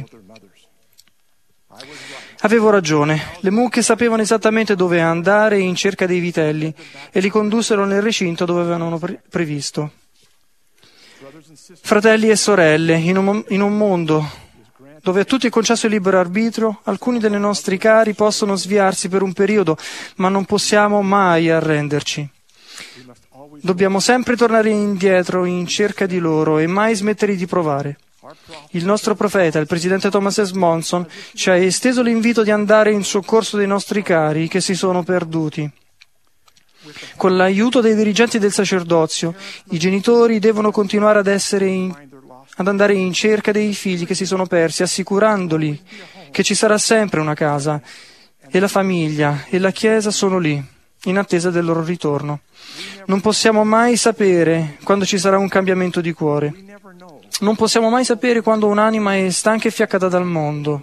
Avevo ragione. Le mucche sapevano esattamente dove andare in cerca dei vitelli e li condussero nel recinto dove avevano previsto. Fratelli e sorelle, in un mondo dove a tutti è concesso il libero arbitrio, alcuni dei nostri cari possono sviarsi per un periodo, ma non possiamo mai arrenderci. Dobbiamo sempre tornare indietro in cerca di loro e mai smettere di provare. Il nostro profeta, il presidente Thomas S. Monson, ci ha esteso l'invito di andare in soccorso dei nostri cari che si sono perduti. Con l'aiuto dei dirigenti del sacerdozio, i genitori devono continuare ad andare in cerca dei figli che si sono persi, assicurandoli che ci sarà sempre una casa e la famiglia e la Chiesa sono lì, in attesa del loro ritorno. Non possiamo mai sapere quando ci sarà un cambiamento di cuore. Non possiamo mai sapere quando un'anima è stanca e fiaccata dal mondo.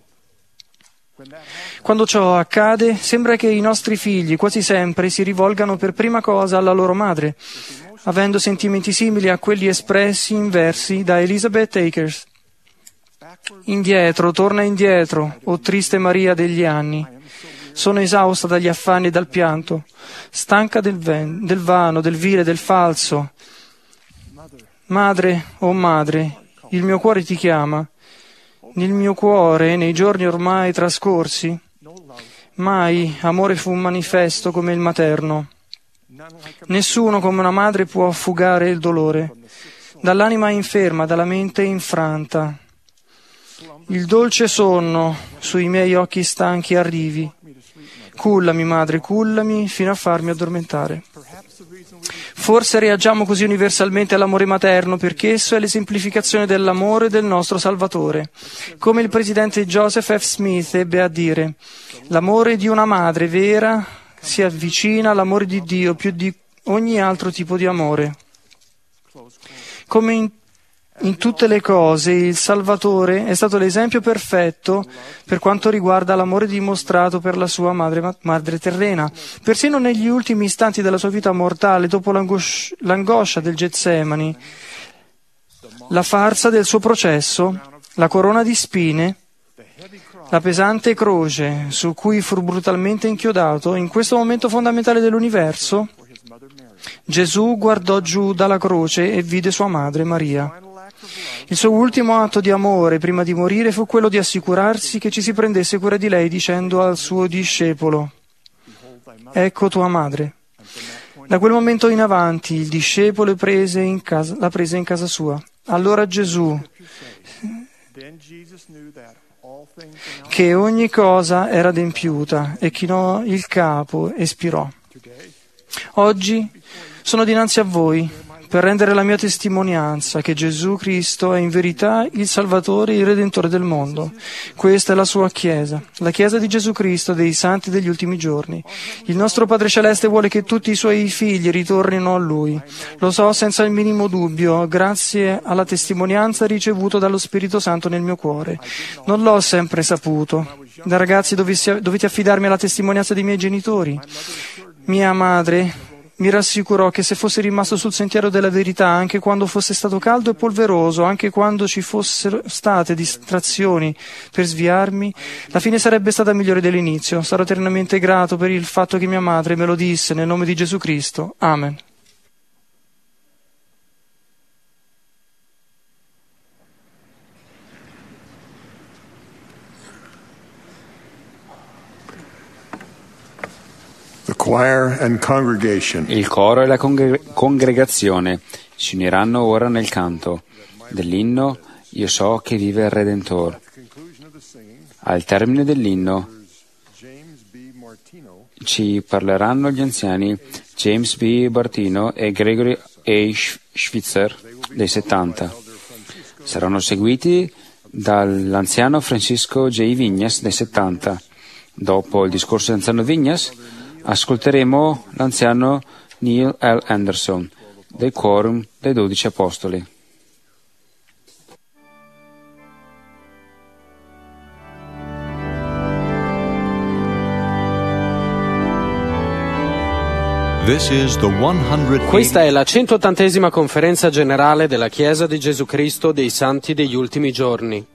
Quando ciò accade, sembra che i nostri figli quasi sempre si rivolgano per prima cosa alla loro madre, avendo sentimenti simili a quelli espressi in versi da Elizabeth Akers. Indietro, torna indietro, o triste Maria degli anni. Sono esausta dagli affanni e dal pianto, stanca del vano, del vile, del falso. Madre, oh madre, il mio cuore ti chiama. Nel mio cuore, nei giorni ormai trascorsi, mai amore fu manifesto come il materno. Nessuno come una madre può fugare il dolore. Dall'anima inferma, dalla mente infranta. Il dolce sonno sui miei occhi stanchi arrivi. Cullami, madre, cullami fino a farmi addormentare. Forse reagiamo così universalmente all'amore materno perché esso è l'esemplificazione dell'amore del nostro Salvatore. Come il presidente Joseph F. Smith ebbe a dire, l'amore di una madre vera si avvicina all'amore di Dio più di ogni altro tipo di amore. Come in tutte le cose, il Salvatore è stato l'esempio perfetto per quanto riguarda l'amore dimostrato per la sua madre terrena. Persino negli ultimi istanti della sua vita mortale, dopo l'angoscia del Getsemani, la farsa del suo processo, la corona di spine, la pesante croce su cui fu brutalmente inchiodato, in questo momento fondamentale dell'universo, Gesù guardò giù dalla croce e vide sua madre Maria. Il suo ultimo atto di amore prima di morire fu quello di assicurarsi che ci si prendesse cura di lei dicendo al suo discepolo, ecco tua madre. Da quel momento in avanti il discepolo la prese in casa sua. Allora Gesù, che ogni cosa era adempiuta, e chinò il capo e spirò. Oggi sono dinanzi a voi per rendere la mia testimonianza che Gesù Cristo è in verità il Salvatore e il Redentore del mondo. Questa è la sua Chiesa, la Chiesa di Gesù Cristo dei santi degli ultimi giorni. Il nostro Padre Celeste vuole che tutti i suoi figli ritornino a Lui. Lo so senza il minimo dubbio, grazie alla testimonianza ricevuta dallo Spirito Santo nel mio cuore. Non l'ho sempre saputo. Da ragazzi dovetti affidarmi alla testimonianza dei miei genitori. Mia madre mi rassicurò che se fossi rimasto sul sentiero della verità, anche quando fosse stato caldo e polveroso, anche quando ci fossero state distrazioni per sviarmi, la fine sarebbe stata migliore dell'inizio. Sarò eternamente grato per il fatto che mia madre me lo disse nel nome di Gesù Cristo. Amen. Il coro e la congregazione si uniranno ora nel canto dell'inno Io so che vive il Redentore. Al termine dell'inno ci parleranno gli anziani James B. Bartino e Gregory A. Schwitzer dei 70. Saranno seguiti dall'anziano Francisco J. Vignas dei 70. Dopo il discorso dell'anziano Vignas ascolteremo l'anziano Neil L. Anderson del Quorum dei 12 Apostoli. Questa è la 180esima conferenza generale della Chiesa di Gesù Cristo dei Santi degli Ultimi Giorni.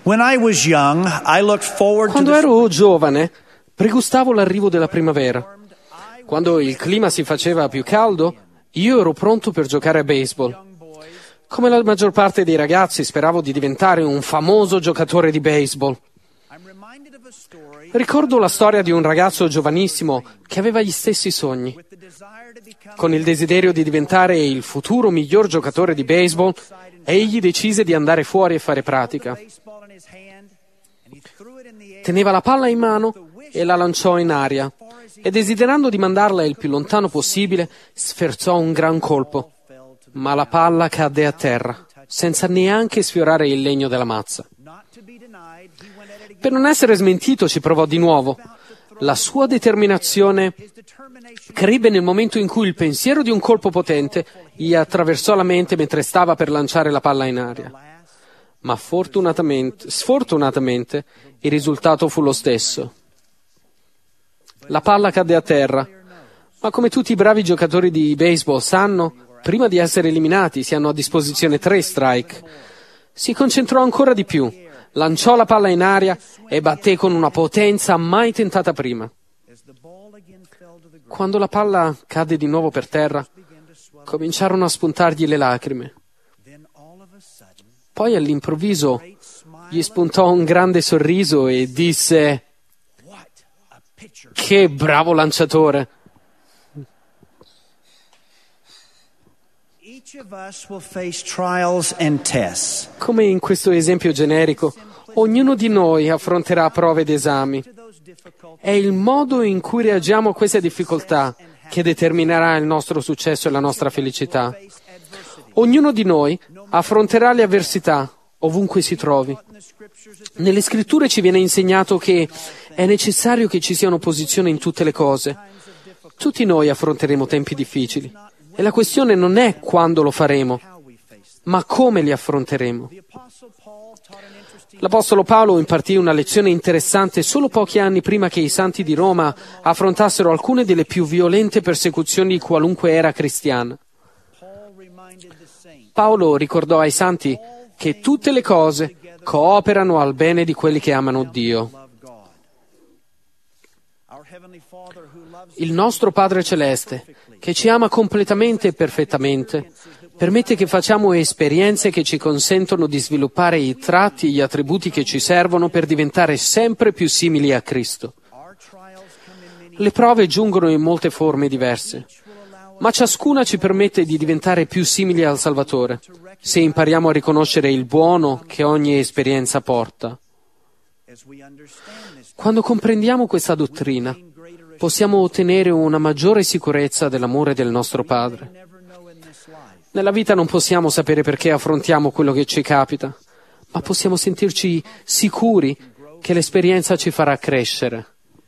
Quando ero giovane, pregustavo l'arrivo della primavera. Quando il clima si faceva più caldo, io ero pronto per giocare a baseball. Come la maggior parte dei ragazzi, speravo di diventare un famoso giocatore di baseball. Ricordo la storia di un ragazzo giovanissimo che aveva gli stessi sogni. Con il desiderio di diventare il futuro miglior giocatore di baseball, egli decise di andare fuori e fare pratica. Teneva la palla in mano e la lanciò in aria e, desiderando di mandarla il più lontano possibile, sferzò un gran colpo. Ma la palla cadde a terra, senza neanche sfiorare il legno della mazza. Per non essere smentito, ci provò di nuovo. La sua determinazione crebbe nel momento in cui il pensiero di un colpo potente gli attraversò la mente mentre stava per lanciare la palla in aria. Ma sfortunatamente, il risultato fu lo stesso. La palla cadde a terra, ma come tutti i bravi giocatori di baseball sanno, prima di essere eliminati si hanno a disposizione 3 strike. Si concentrò ancora di più, lanciò la palla in aria e batté con una potenza mai tentata prima. Quando la palla cadde di nuovo per terra, cominciarono a spuntargli le lacrime. Poi all'improvviso gli spuntò un grande sorriso e disse: "Che bravo lanciatore!" Come in questo esempio generico, ognuno di noi affronterà prove ed esami. È il modo in cui reagiamo a queste difficoltà che determinerà il nostro successo e la nostra felicità. Ognuno di noi affronterà le avversità, ovunque si trovi. Nelle scritture ci viene insegnato che è necessario che ci sia un'opposizione in tutte le cose. Tutti noi affronteremo tempi difficili e la questione non è quando lo faremo, ma come li affronteremo. L'Apostolo Paolo impartì una lezione interessante solo pochi anni prima che i santi di Roma affrontassero alcune delle più violente persecuzioni di qualunque era cristiana. Paolo ricordò ai santi che tutte le cose cooperano al bene di quelli che amano Dio. Il nostro Padre Celeste, che ci ama completamente e perfettamente, permette che facciamo esperienze che ci consentono di sviluppare i tratti e gli attributi che ci servono per diventare sempre più simili a Cristo. Le prove giungono in molte forme diverse, ma ciascuna ci permette di diventare più simili al Salvatore, se impariamo a riconoscere il buono che ogni esperienza porta. Quando comprendiamo questa dottrina, possiamo ottenere una maggiore sicurezza dell'amore del nostro Padre. Nella vita non possiamo sapere perché affrontiamo quello che ci capita, ma possiamo sentirci sicuri che l'esperienza ci farà crescere.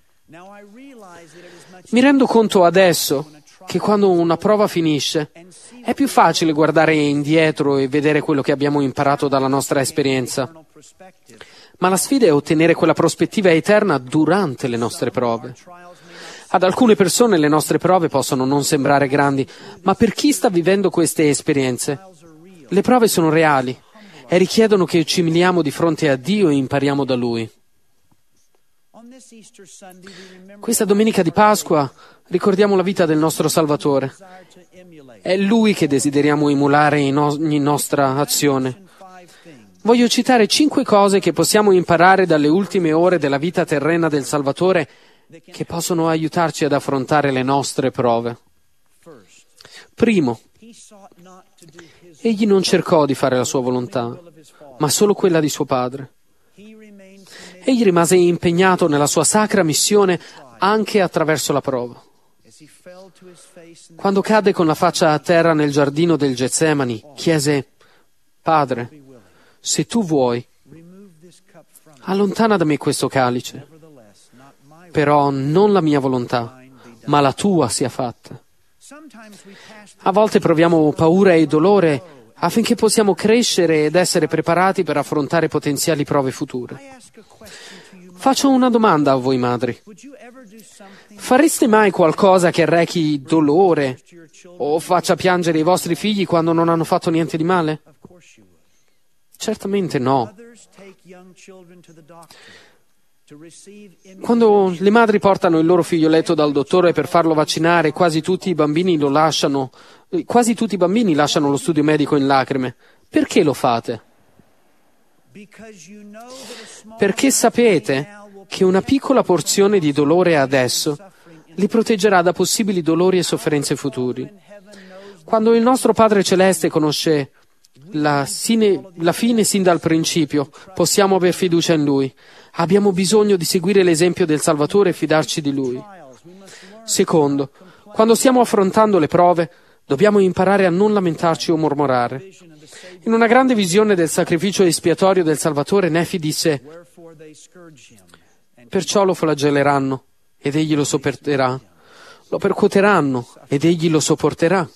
Mi rendo conto adesso che quando una prova finisce, è più facile guardare indietro e vedere quello che abbiamo imparato dalla nostra esperienza. Ma la sfida è ottenere quella prospettiva eterna durante le nostre prove. Ad alcune persone le nostre prove possono non sembrare grandi, ma per chi sta vivendo queste esperienze, le prove sono reali e richiedono che ci umiliamo di fronte a Dio e impariamo da Lui. Questa domenica di Pasqua ricordiamo la vita del nostro Salvatore. È Lui che desideriamo emulare in ogni nostra azione. Voglio citare 5 cose che possiamo imparare dalle ultime ore della vita terrena del Salvatore che possono aiutarci ad affrontare le nostre prove. Primo, egli non cercò di fare la sua volontà, ma solo quella di suo Padre. Egli rimase impegnato nella sua sacra missione anche attraverso la prova. Quando cadde con la faccia a terra nel giardino del Getsemani, chiese: Padre, se tu vuoi, allontana da me questo calice. Però non la mia volontà, ma la tua sia fatta. A volte proviamo paura e dolore affinché possiamo crescere ed essere preparati per affrontare potenziali prove future. Faccio una domanda a voi madri. Fareste mai qualcosa che rechi dolore o faccia piangere i vostri figli quando non hanno fatto niente di male? Certamente no. Quando le madri portano il loro figlioletto dal dottore per farlo vaccinare, quasi tutti i bambini lasciano lo studio medico in lacrime. Perché lo fate? Perché sapete che una piccola porzione di dolore adesso li proteggerà da possibili dolori e sofferenze futuri. Quando il nostro Padre Celeste conosce la fine sin dal principio, possiamo aver fiducia in Lui. Abbiamo bisogno di seguire l'esempio del Salvatore e fidarci di Lui. Secondo, quando stiamo affrontando le prove, dobbiamo imparare a non lamentarci o mormorare. In una grande visione del sacrificio espiatorio del Salvatore, Nefi disse: «Perciò lo flagelleranno, ed egli lo sopporterà. Lo percuoteranno, ed egli lo sopporterà.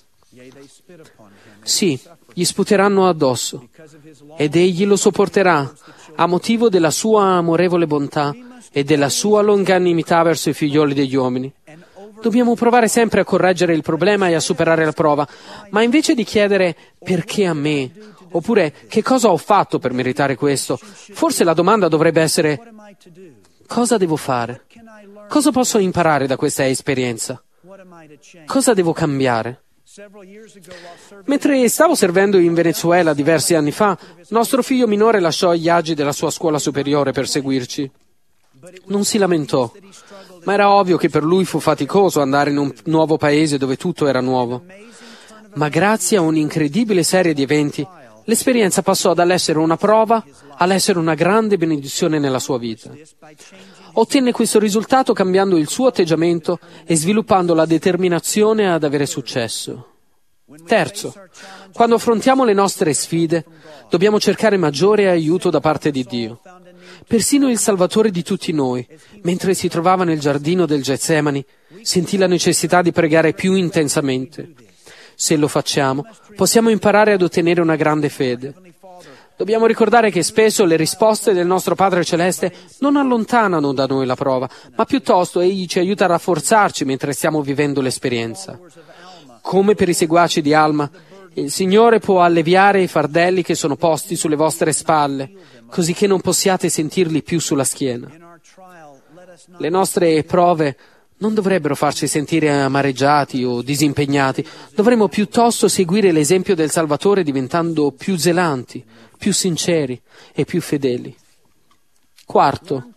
Sì, gli sputeranno addosso, ed egli lo sopporterà, a motivo della sua amorevole bontà e della sua longanimità verso i figlioli degli uomini». Dobbiamo provare sempre a correggere il problema e a superare la prova, ma invece di chiedere «perché a me?» oppure «che cosa ho fatto per meritare questo?», forse la domanda dovrebbe essere «cosa devo fare? Cosa posso imparare da questa esperienza? Cosa devo cambiare?» Mentre stavo servendo in Venezuela diversi anni fa, nostro figlio minore lasciò gli agi della sua scuola superiore per seguirci. Non si lamentò, ma era ovvio che per lui fu faticoso andare in un nuovo paese dove tutto era nuovo. Ma grazie a un'incredibile serie di eventi, l'esperienza passò dall'essere una prova all'essere una grande benedizione nella sua vita. Ottenne questo risultato cambiando il suo atteggiamento e sviluppando la determinazione ad avere successo. Terzo, quando affrontiamo le nostre sfide, dobbiamo cercare maggiore aiuto da parte di Dio. Persino il Salvatore di tutti noi, mentre si trovava nel giardino del Getsemani, sentì la necessità di pregare più intensamente. Se lo facciamo, possiamo imparare ad ottenere una grande fede. Dobbiamo ricordare che spesso le risposte del nostro Padre Celeste non allontanano da noi la prova, ma piuttosto Egli ci aiuta a rafforzarci mentre stiamo vivendo l'esperienza. Come per i seguaci di Alma, il Signore può alleviare i fardelli che sono posti sulle vostre spalle, così che non possiate sentirli più sulla schiena. Le nostre prove non dovrebbero farci sentire amareggiati o disimpegnati, dovremmo piuttosto seguire l'esempio del Salvatore diventando più zelanti, più sinceri e più fedeli. Quarto,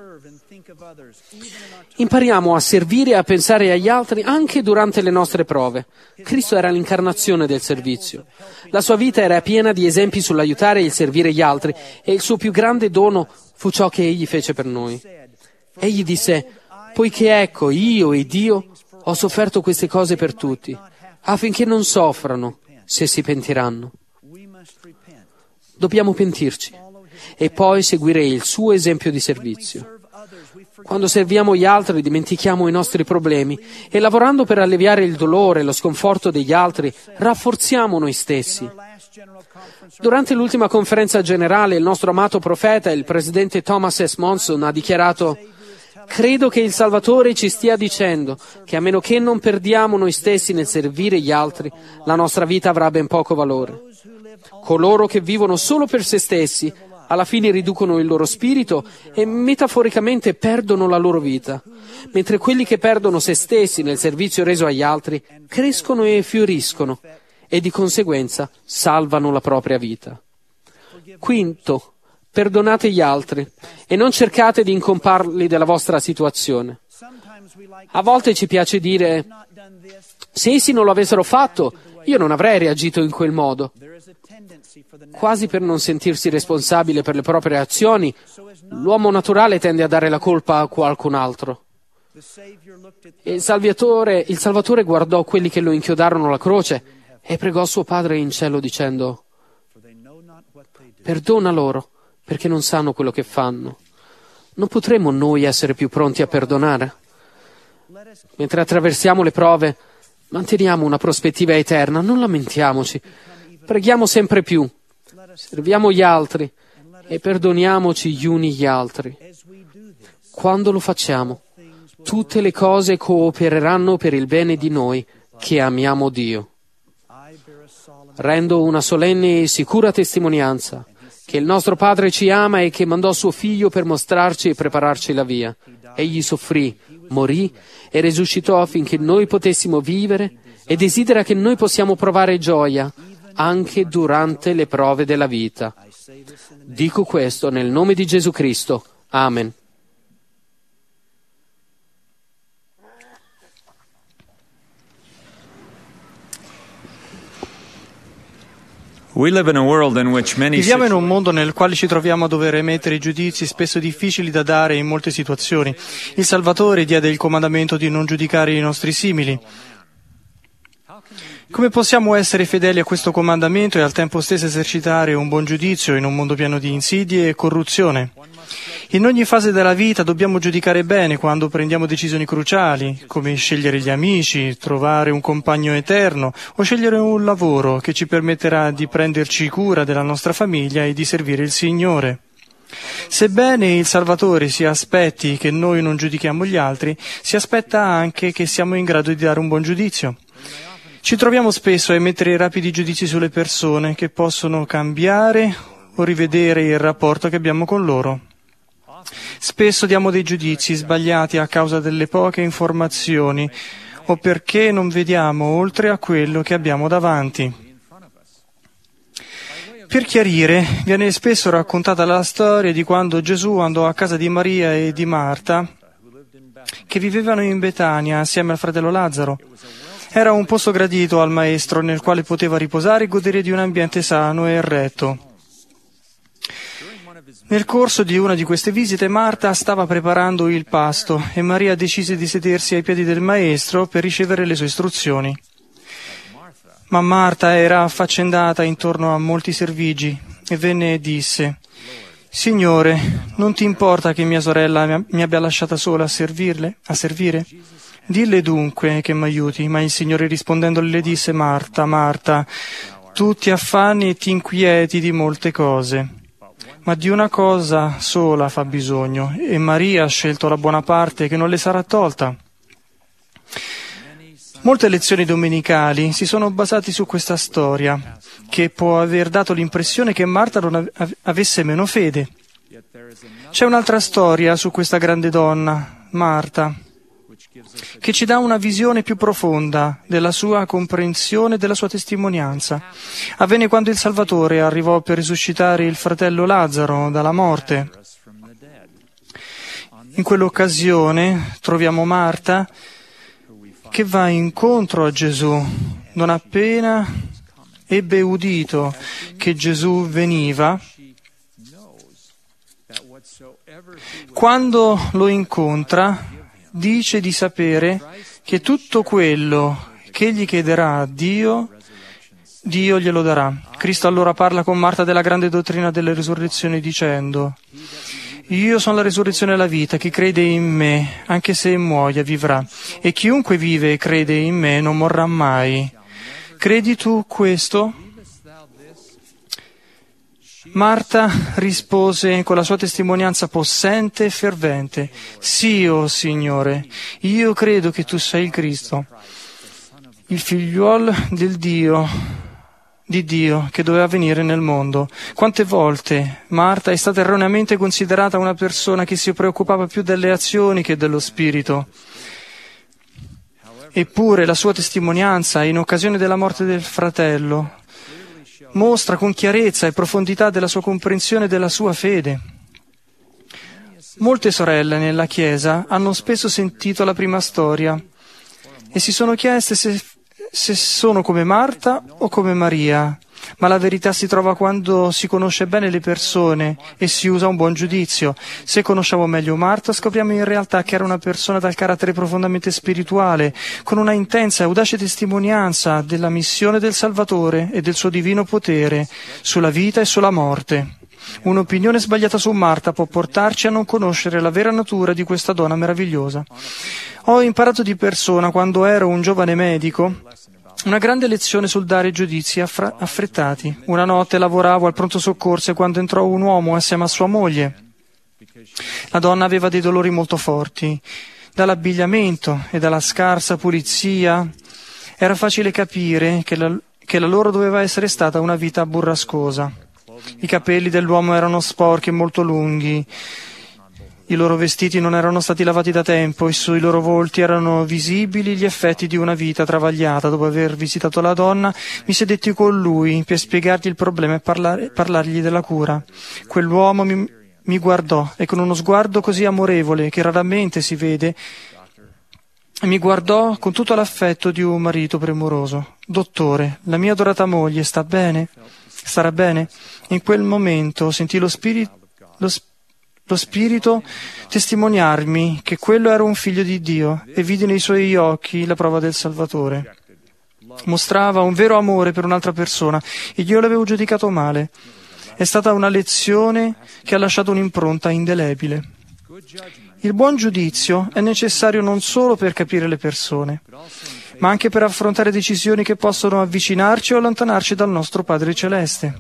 impariamo a servire e a pensare agli altri anche durante le nostre prove. Cristo era l'incarnazione del servizio. La sua vita era piena di esempi sull'aiutare e il servire gli altri, e il suo più grande dono fu ciò che egli fece per noi. Egli disse: «Poiché ecco, io e Dio ho sofferto queste cose per tutti, affinché non soffrano se si pentiranno». Dobbiamo pentirci e poi seguire il suo esempio di servizio. Quando serviamo gli altri dimentichiamo i nostri problemi e lavorando per alleviare il dolore e lo sconforto degli altri rafforziamo noi stessi. Durante l'ultima conferenza generale il nostro amato profeta, il presidente Thomas S. Monson, ha dichiarato: «Credo che il Salvatore ci stia dicendo che a meno che non perdiamo noi stessi nel servire gli altri, la nostra vita avrà ben poco valore. Coloro che vivono solo per se stessi alla fine riducono il loro spirito e metaforicamente perdono la loro vita, mentre quelli che perdono se stessi nel servizio reso agli altri crescono e fioriscono e di conseguenza salvano la propria vita». Quinto, perdonate gli altri e non cercate di incomparli della vostra situazione. A volte ci piace dire: «Se essi non lo avessero fatto, io non avrei reagito in quel modo». Quasi per non sentirsi responsabile per le proprie azioni, l'uomo naturale tende a dare la colpa a qualcun altro. Il Salvatore guardò quelli che lo inchiodarono alla croce e pregò suo Padre in cielo dicendo: «Perdona loro, perché non sanno quello che fanno». Non potremmo noi essere più pronti a perdonare? Mentre attraversiamo le prove, manteniamo una prospettiva eterna, non lamentiamoci, preghiamo sempre più, serviamo gli altri e perdoniamoci gli uni gli altri. Quando lo facciamo, tutte le cose coopereranno per il bene di noi che amiamo Dio. Rendo una solenne e sicura testimonianza che il nostro Padre ci ama e che mandò suo Figlio per mostrarci e prepararci la via. Egli soffrì, morì e risuscitò affinché noi potessimo vivere e desidera che noi possiamo provare gioia anche durante le prove della vita. Dico questo nel nome di Gesù Cristo. Amen. Viviamo in un mondo nel quale ci troviamo a dover emettere giudizi spesso difficili da dare in molte situazioni. Il Salvatore diede il comandamento di non giudicare i nostri simili. Come possiamo essere fedeli a questo comandamento e al tempo stesso esercitare un buon giudizio in un mondo pieno di insidie e corruzione? In ogni fase della vita dobbiamo giudicare bene quando prendiamo decisioni cruciali, come scegliere gli amici, trovare un compagno eterno o scegliere un lavoro che ci permetterà di prenderci cura della nostra famiglia e di servire il Signore. Sebbene il Salvatore si aspetti che noi non giudichiamo gli altri, si aspetta anche che siamo in grado di dare un buon giudizio. Ci troviamo spesso a emettere rapidi giudizi sulle persone che possono cambiare o rivedere il rapporto che abbiamo con loro. Spesso diamo dei giudizi sbagliati a causa delle poche informazioni o perché non vediamo oltre a quello che abbiamo davanti. Per chiarire, viene spesso raccontata la storia di quando Gesù andò a casa di Maria e di Marta, che vivevano in Betania assieme al fratello Lazzaro. Era un posto gradito al Maestro nel quale poteva riposare e godere di un ambiente sano e retto. Nel corso di una di queste visite Marta stava preparando il pasto e Maria decise di sedersi ai piedi del Maestro per ricevere le sue istruzioni. Ma Marta era affaccendata intorno a molti servigi e venne e disse: «Signore, non ti importa che mia sorella mi abbia lasciata sola a servire? Dille dunque che mi aiuti». Ma il Signore rispondendole le disse: «Marta, Marta, tu ti affanni e ti inquieti di molte cose, ma di una cosa sola fa bisogno, e Maria ha scelto la buona parte che non le sarà tolta». Molte lezioni domenicali si sono basate su questa storia, che può aver dato l'impressione che Marta non avesse meno fede. C'è un'altra storia su questa grande donna, Marta, che ci dà una visione più profonda della sua comprensione e della sua testimonianza. Avvenne quando il Salvatore arrivò per risuscitare il fratello Lazzaro dalla morte. In quell'occasione troviamo Marta che va incontro a Gesù non appena ebbe udito che Gesù veniva. Quando lo incontra, dice di sapere che tutto quello che egli chiederà a Dio, Dio glielo darà. Cristo allora parla con Marta della grande dottrina delle risurrezioni dicendo: «Io sono la risurrezione e la vita, chi crede in me, anche se muoia, vivrà, e chiunque vive e crede in me non morrà mai». Credi tu questo? Marta rispose con la sua testimonianza possente e fervente: «Sì, o Signore, io credo che tu sei il Cristo, il figliuolo di Dio che doveva venire nel mondo». Quante volte Marta è stata erroneamente considerata una persona che si preoccupava più delle azioni che dello spirito. Eppure la sua testimonianza in occasione della morte del fratello mostra con chiarezza e profondità della sua comprensione della sua fede. Molte sorelle nella Chiesa hanno spesso sentito la prima storia e si sono chieste se sono come Marta o come Maria, ma la verità si trova quando si conosce bene le persone e si usa un buon giudizio. Se conosciamo meglio Marta, scopriamo in realtà che era una persona dal carattere profondamente spirituale, con una intensa e audace testimonianza della missione del Salvatore e del suo divino potere sulla vita e sulla morte. Un'opinione sbagliata su Marta può portarci a non conoscere la vera natura di questa donna meravigliosa. Ho imparato di persona, quando ero un giovane medico, una grande lezione sul dare giudizi affrettati. Una notte lavoravo al pronto soccorso quando entrò un uomo assieme a sua moglie. La donna aveva dei dolori molto forti. Dall'abbigliamento e dalla scarsa pulizia era facile capire che la loro doveva essere stata una vita burrascosa. I capelli dell'uomo erano sporchi e molto lunghi. I loro vestiti non erano stati lavati da tempo e sui loro volti erano visibili gli effetti di una vita travagliata. Dopo aver visitato la donna, mi sedetti con lui per spiegargli il problema e parlargli della cura. Quell'uomo mi guardò e con uno sguardo così amorevole che raramente si vede, mi guardò con tutto l'affetto di un marito premuroso. Dottore, la mia adorata moglie sta bene? Starà bene? In quel momento sentì lo Spirito testimoniarmi che quello era un figlio di Dio e vidi nei suoi occhi la prova del Salvatore. Mostrava un vero amore per un'altra persona e io l'avevo giudicato male. È stata una lezione che ha lasciato un'impronta indelebile. Il buon giudizio è necessario non solo per capire le persone, ma anche per affrontare decisioni che possono avvicinarci o allontanarci dal nostro Padre Celeste.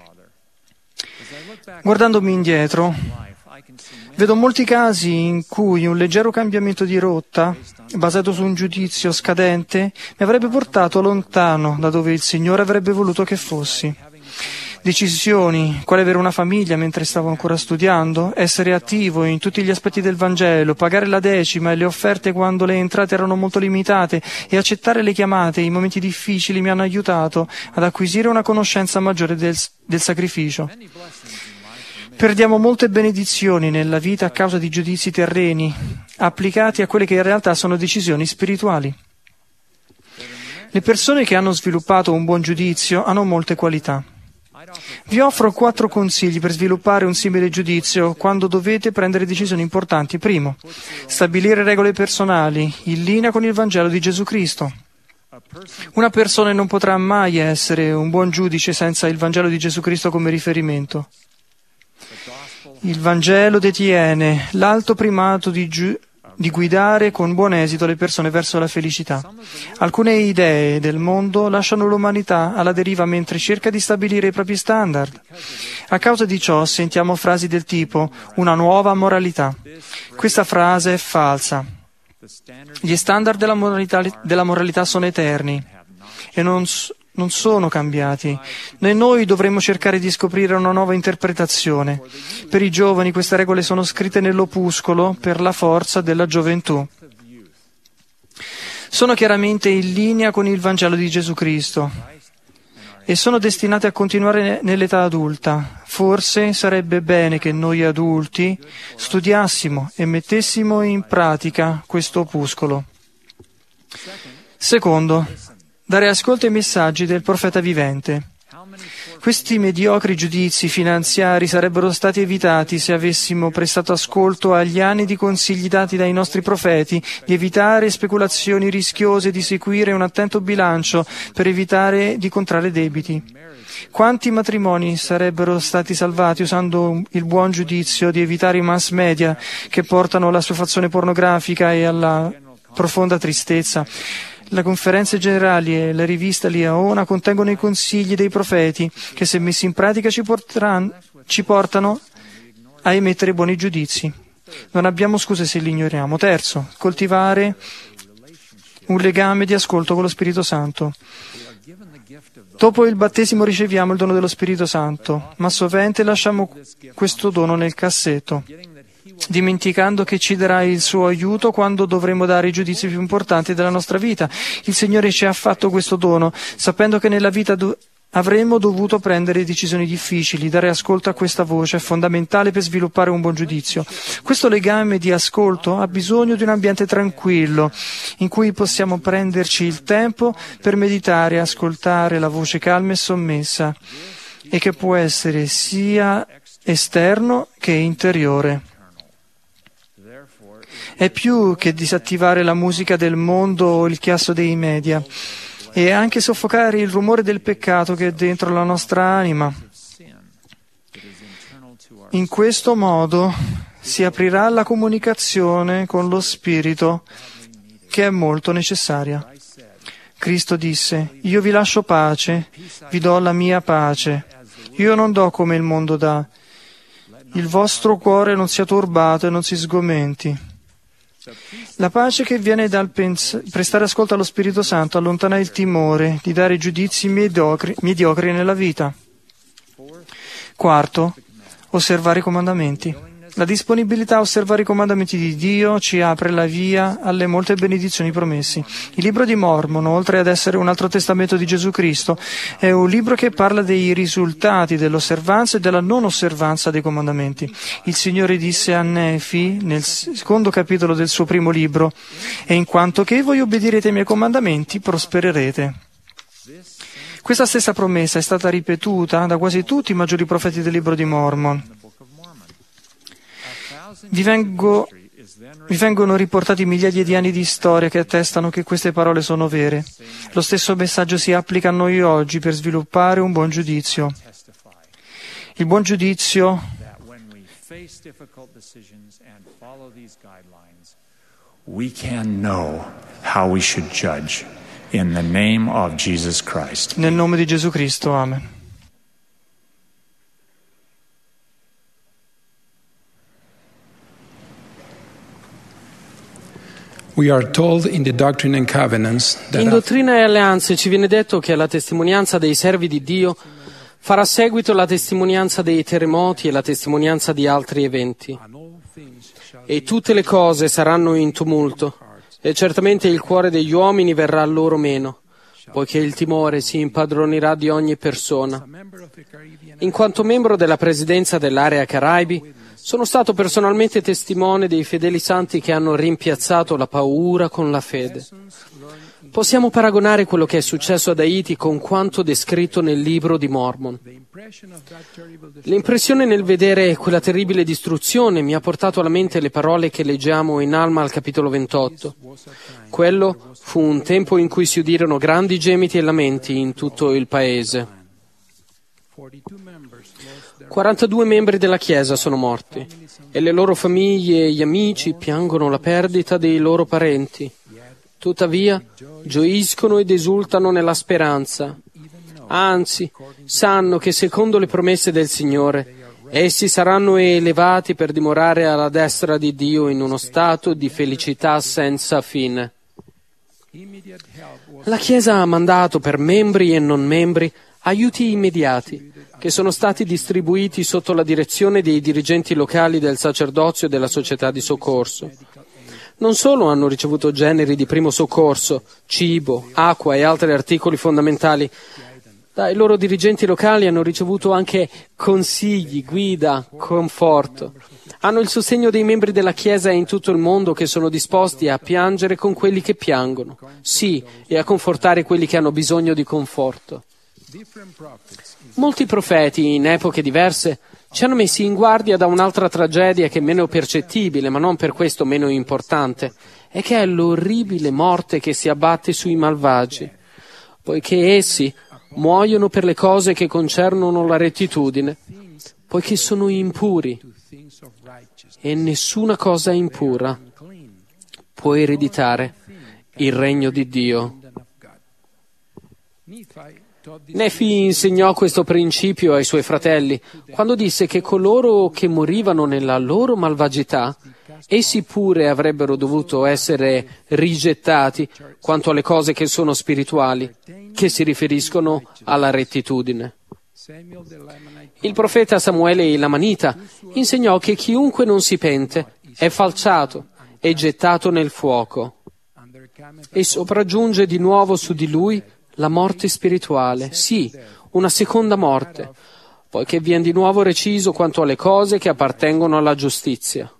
Guardandomi indietro, vedo molti casi in cui un leggero cambiamento di rotta, basato su un giudizio scadente, mi avrebbe portato lontano da dove il Signore avrebbe voluto che fossi. Decisioni, quale avere una famiglia mentre stavo ancora studiando, essere attivo in tutti gli aspetti del Vangelo, pagare la decima e le offerte quando le entrate erano molto limitate e accettare le chiamate in momenti difficili mi hanno aiutato ad acquisire una conoscenza maggiore del sacrificio. Perdiamo molte benedizioni nella vita a causa di giudizi terreni, applicati a quelle che in realtà sono decisioni spirituali. Le persone che hanno sviluppato un buon giudizio hanno molte qualità. Vi offro 4 consigli per sviluppare un simile giudizio quando dovete prendere decisioni importanti. Primo, stabilire regole personali in linea con il Vangelo di Gesù Cristo. Una persona non potrà mai essere un buon giudice senza il Vangelo di Gesù Cristo come riferimento. Il Vangelo detiene l'alto primato di guidare con buon esito le persone verso la felicità. Alcune idee del mondo lasciano l'umanità alla deriva mentre cerca di stabilire i propri standard. A causa di ciò sentiamo frasi del tipo «una nuova moralità». Questa frase è falsa. Gli standard della moralità sono eterni e non sono cambiati. Noi dovremmo cercare di scoprire una nuova interpretazione. Per i giovani queste regole sono scritte nell'opuscolo per la forza della gioventù. Sono chiaramente in linea con il Vangelo di Gesù Cristo e sono destinate a continuare nell'età adulta. Forse sarebbe bene che noi adulti studiassimo e mettessimo in pratica questo opuscolo. Secondo, dare ascolto ai messaggi del profeta vivente. Questi mediocri giudizi finanziari sarebbero stati evitati se avessimo prestato ascolto agli anni di consigli dati dai nostri profeti di evitare speculazioni rischiose, di seguire un attento bilancio per evitare di contrarre debiti. Quanti matrimoni sarebbero stati salvati usando il buon giudizio di evitare i mass media che portano all'assuefazione pornografica e alla profonda tristezza? Le conferenze generali e la rivista Liaona contengono i consigli dei profeti che, se messi in pratica, ci portano a emettere buoni giudizi. Non abbiamo scuse se li ignoriamo. Terzo, coltivare un legame di ascolto con lo Spirito Santo. Dopo il battesimo riceviamo il dono dello Spirito Santo, ma sovente lasciamo questo dono nel cassetto, dimenticando che ci darà il suo aiuto quando dovremo dare i giudizi più importanti della nostra vita. Il Signore ci ha fatto questo dono, sapendo che nella vita avremmo dovuto prendere decisioni difficili. Dare ascolto a questa voce è fondamentale per sviluppare un buon giudizio. Questo legame di ascolto ha bisogno di un ambiente tranquillo, in cui possiamo prenderci il tempo per meditare e ascoltare la voce calma e sommessa, e che può essere sia esterno che interiore. È più che disattivare la musica del mondo o il chiasso dei media, e anche soffocare il rumore del peccato che è dentro la nostra anima. In questo modo si aprirà la comunicazione con lo Spirito, che è molto necessaria. Cristo disse: «Io vi lascio pace, vi do la mia pace. Io non do come il mondo dà. Il vostro cuore non sia turbato e non si sgomenti». La pace che viene dal prestare ascolto allo Spirito Santo allontana il timore di dare giudizi mediocri nella vita. Quarto, osservare i comandamenti. La disponibilità a osservare i comandamenti di Dio ci apre la via alle molte benedizioni promessi. Il libro di Mormon, oltre ad essere un altro testamento di Gesù Cristo, è un libro che parla dei risultati dell'osservanza e della non osservanza dei comandamenti. Il Signore disse a Nefi nel secondo capitolo del suo primo libro: «E in quanto che voi obbedirete ai miei comandamenti, prospererete». Questa stessa promessa è stata ripetuta da quasi tutti i maggiori profeti del libro di Mormon. Vi vengono riportati migliaia di anni di storia che attestano che queste parole sono vere. Lo stesso messaggio si applica a noi oggi per sviluppare un buon giudizio. Il buon giudizio we can know how we should judge in the name of Jesus Christ. Nel nome di Gesù Cristo. Amen. We are told in the Doctrine and Covenants that In Dottrina e Alleanze ci viene detto che alla testimonianza dei servi di Dio farà seguito la testimonianza dei terremoti e la testimonianza di altri eventi. E tutte le cose saranno in tumulto, e certamente il cuore degli uomini verrà loro meno, poiché il timore si impadronirà di ogni persona. In quanto membro della presidenza dell'area Caraibi, sono stato personalmente testimone dei fedeli santi che hanno rimpiazzato la paura con la fede. Possiamo paragonare quello che è successo ad Haiti con quanto descritto nel libro di Mormon. L'impressione nel vedere quella terribile distruzione mi ha portato alla mente le parole che leggiamo in Alma al capitolo 28. Quello fu un tempo in cui si udirono grandi gemiti e lamenti in tutto il paese. 42 membri della Chiesa sono morti e le loro famiglie e gli amici piangono la perdita dei loro parenti. Tuttavia, gioiscono ed esultano nella speranza. Anzi, sanno che secondo le promesse del Signore, essi saranno elevati per dimorare alla destra di Dio in uno stato di felicità senza fine. La Chiesa ha mandato per membri e non membri aiuti immediati, che sono stati distribuiti sotto la direzione dei dirigenti locali del sacerdozio e della società di soccorso. Non solo hanno ricevuto generi di primo soccorso, cibo, acqua e altri articoli fondamentali, dai loro dirigenti locali hanno ricevuto anche consigli, guida, conforto. Hanno il sostegno dei membri della Chiesa in tutto il mondo che sono disposti a piangere con quelli che piangono, sì, e a confortare quelli che hanno bisogno di conforto. Molti profeti, in epoche diverse, ci hanno messi in guardia da un'altra tragedia che è meno percettibile, ma non per questo meno importante, e che è l'orribile morte che si abbatte sui malvagi, poiché essi muoiono per le cose che concernono la rettitudine, poiché sono impuri, e nessuna cosa impura può ereditare il regno di Dio. Nefi insegnò questo principio ai suoi fratelli quando disse che coloro che morivano nella loro malvagità, essi pure avrebbero dovuto essere rigettati quanto alle cose che sono spirituali, che si riferiscono alla rettitudine. Il profeta Samuele il Lamanita insegnò che chiunque non si pente è falciato e gettato nel fuoco, e sopraggiunge di nuovo su di lui la morte spirituale, sì, una seconda morte, poiché viene di nuovo reciso quanto alle cose che appartengono alla giustizia.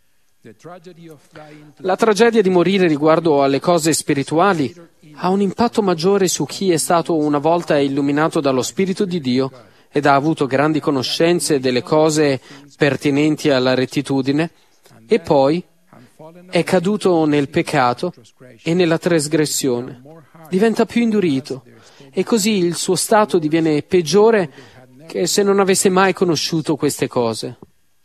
La tragedia di morire riguardo alle cose spirituali ha un impatto maggiore su chi è stato una volta illuminato dallo Spirito di Dio ed ha avuto grandi conoscenze delle cose pertinenti alla rettitudine e poi è caduto nel peccato e nella trasgressione. Diventa più indurito e così il suo stato diviene peggiore che se non avesse mai conosciuto queste cose.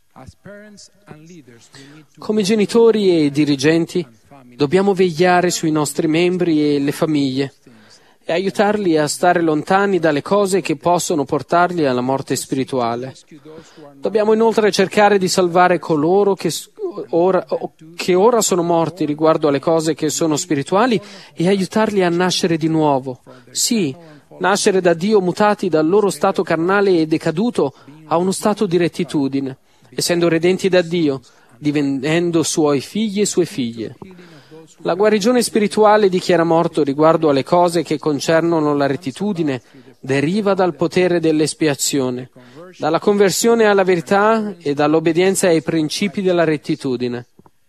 Come genitori e dirigenti dobbiamo vegliare sui nostri membri e le famiglie e aiutarli a stare lontani dalle cose che possono portarli alla morte spirituale. Dobbiamo inoltre cercare di salvare coloro che ora sono morti riguardo alle cose che sono spirituali e aiutarli a nascere di nuovo. Sì, nascere da Dio mutati dal loro stato carnale e decaduto a uno stato di rettitudine, essendo redenti da Dio, divenendo suoi figli e sue figlie. La guarigione spirituale di chi era morto riguardo alle cose che concernono la rettitudine deriva dal potere dell'espiazione, dalla conversione alla verità e dall'obbedienza ai principi della rettitudine.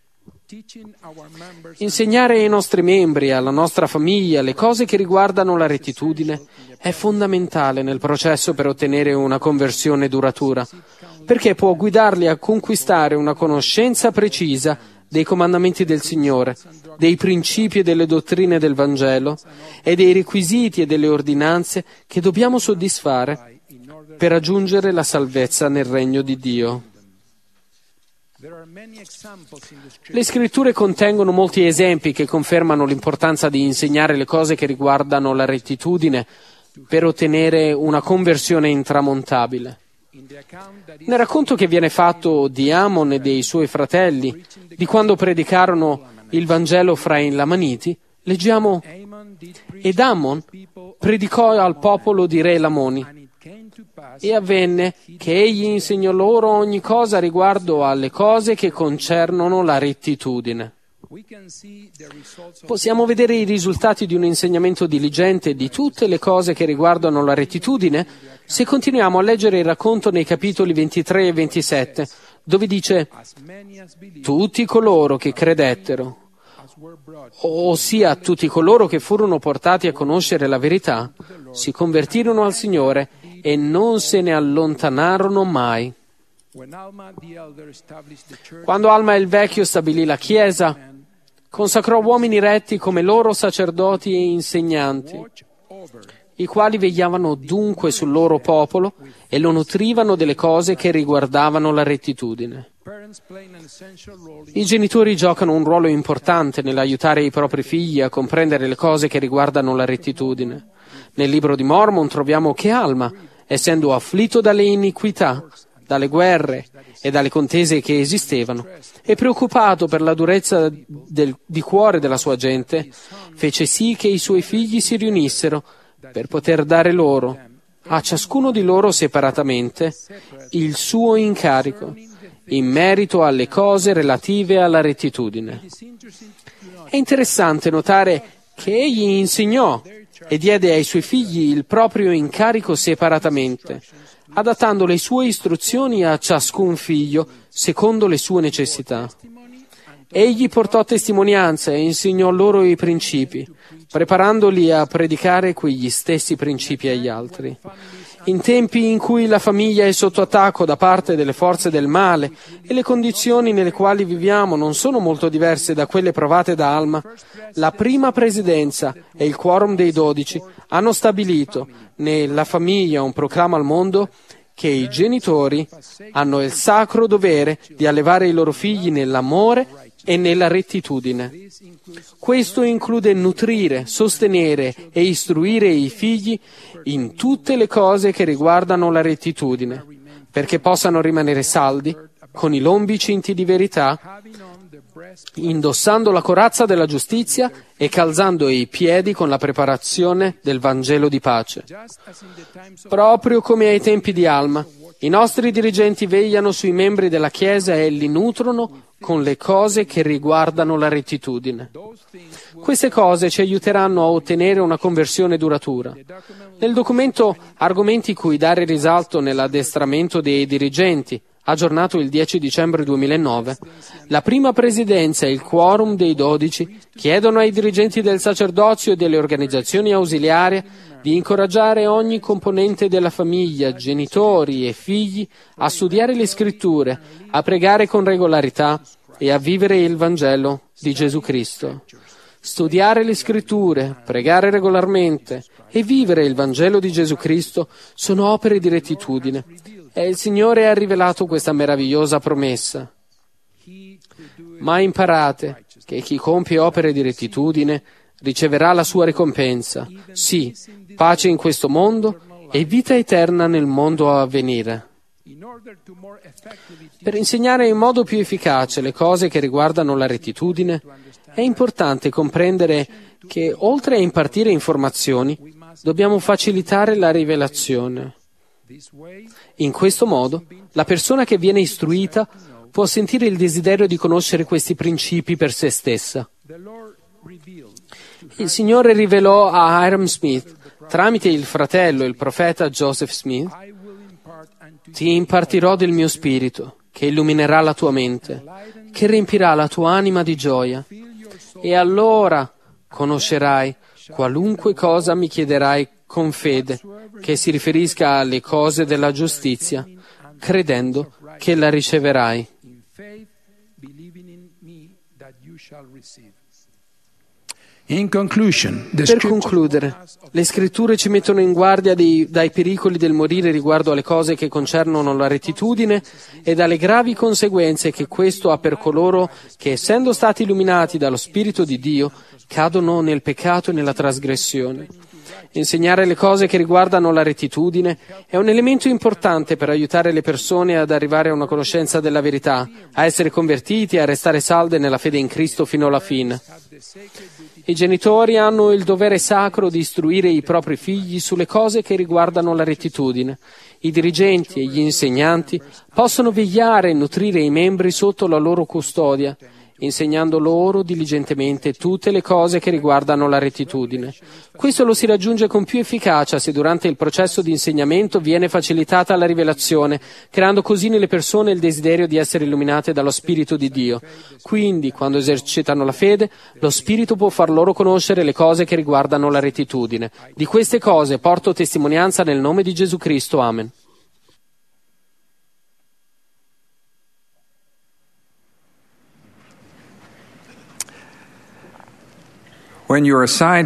Insegnare ai nostri membri e alla nostra famiglia le cose che riguardano la rettitudine è fondamentale nel processo per ottenere una conversione duratura, perché può guidarli a conquistare una conoscenza precisa dei comandamenti del Signore, dei principi e delle dottrine del Vangelo e dei requisiti e delle ordinanze che dobbiamo soddisfare per raggiungere la salvezza nel regno di Dio. Le Scritture contengono molti esempi che confermano l'importanza di insegnare le cose che riguardano la rettitudine per ottenere una conversione intramontabile. Nel racconto che viene fatto di Amon e dei suoi fratelli, di quando predicarono il Vangelo fra i Lamaniti, leggiamo: «Ed Amon predicò al popolo di re Lamoni, e avvenne che egli insegnò loro ogni cosa riguardo alle cose che concernono la rettitudine». Possiamo vedere i risultati di un insegnamento diligente di tutte le cose che riguardano la rettitudine se continuiamo a leggere il racconto nei capitoli 23 e 27, dove dice: «Tutti coloro che credettero, ossia tutti coloro che furono portati a conoscere la verità, si convertirono al Signore e non se ne allontanarono mai». Quando Alma il Vecchio stabilì la Chiesa, consacrò uomini retti come loro sacerdoti e insegnanti, i quali vegliavano dunque sul loro popolo e lo nutrivano delle cose che riguardavano la rettitudine. I genitori giocano un ruolo importante nell'aiutare i propri figli a comprendere le cose che riguardano la rettitudine. Nel libro di Mormon troviamo che Alma, essendo afflitto dalle iniquità, dalle guerre e dalle contese che esistevano, e preoccupato per la durezza di cuore della sua gente, fece sì che i suoi figli si riunissero per poter dare loro, a ciascuno di loro separatamente, il suo incarico in merito alle cose relative alla rettitudine. È interessante notare che egli insegnò e diede ai suoi figli il proprio incarico separatamente, adattando le sue istruzioni a ciascun figlio secondo le sue necessità. Egli portò testimonianza e insegnò loro i principi, preparandoli a predicare quegli stessi principi agli altri. In tempi in cui la famiglia è sotto attacco da parte delle forze del male e le condizioni nelle quali viviamo non sono molto diverse da quelle provate da Alma, la prima presidenza e il quorum dei 12 hanno stabilito nella famiglia un proclama al mondo che i genitori hanno il sacro dovere di allevare i loro figli nell'amore e nella rettitudine. Questo include nutrire, sostenere e istruire i figli in tutte le cose che riguardano la rettitudine, perché possano rimanere saldi, con i lombi cinti di verità, indossando la corazza della giustizia e calzando i piedi con la preparazione del Vangelo di pace. Proprio come ai tempi di Alma, i nostri dirigenti vegliano sui membri della Chiesa e li nutrono con le cose che riguardano la rettitudine. Queste cose ci aiuteranno a ottenere una conversione duratura. Nel documento Argomenti cui dare risalto nell'addestramento dei dirigenti, aggiornato il 10 dicembre 2009, la prima presidenza e il quorum dei 12 chiedono ai dirigenti del sacerdozio e delle organizzazioni ausiliarie di incoraggiare ogni componente della famiglia, genitori e figli, a studiare le Scritture, a pregare con regolarità e a vivere il Vangelo di Gesù Cristo. Studiare le Scritture, pregare regolarmente e vivere il Vangelo di Gesù Cristo sono opere di rettitudine. E il Signore ha rivelato questa meravigliosa promessa. Ma imparate che chi compie opere di rettitudine riceverà la sua ricompensa, sì, pace in questo mondo e vita eterna nel mondo a venire. Per insegnare in modo più efficace le cose che riguardano la rettitudine, è importante comprendere che, oltre a impartire informazioni, Dobbiamo facilitare la rivelazione. In questo modo, la persona che viene istruita può sentire il desiderio di conoscere questi principi per se stessa. Il Signore rivelò a Hiram Smith, tramite il fratello, il profeta Joseph Smith: ti impartirò del mio spirito, che illuminerà la tua mente, che riempirà la tua anima di gioia. E allora conoscerai qualunque cosa mi chiederai con fede, che si riferisca alle cose della giustizia, credendo che la riceverai. Per concludere, le Scritture ci mettono in guardia dai pericoli del morire riguardo alle cose che concernono la rettitudine e dalle gravi conseguenze che questo ha per coloro che, essendo stati illuminati dallo Spirito di Dio, cadono nel peccato e nella trasgressione. Insegnare le cose che riguardano la rettitudine è un elemento importante per aiutare le persone ad arrivare a una conoscenza della verità, a essere convertiti e a restare salde nella fede in Cristo fino alla fine. I genitori hanno il dovere sacro di istruire i propri figli sulle cose che riguardano la rettitudine. I dirigenti e gli insegnanti possono vegliare e nutrire i membri sotto la loro custodia, insegnando loro diligentemente tutte le cose che riguardano la rettitudine. Questo lo si raggiunge con più efficacia se durante il processo di insegnamento viene facilitata la rivelazione, creando così nelle persone il desiderio di essere illuminate dallo Spirito di Dio. Quindi, quando esercitano la fede, lo Spirito può far loro conoscere le cose che riguardano la rettitudine. Di queste cose porto testimonianza nel nome di Gesù Cristo. Amen. Quando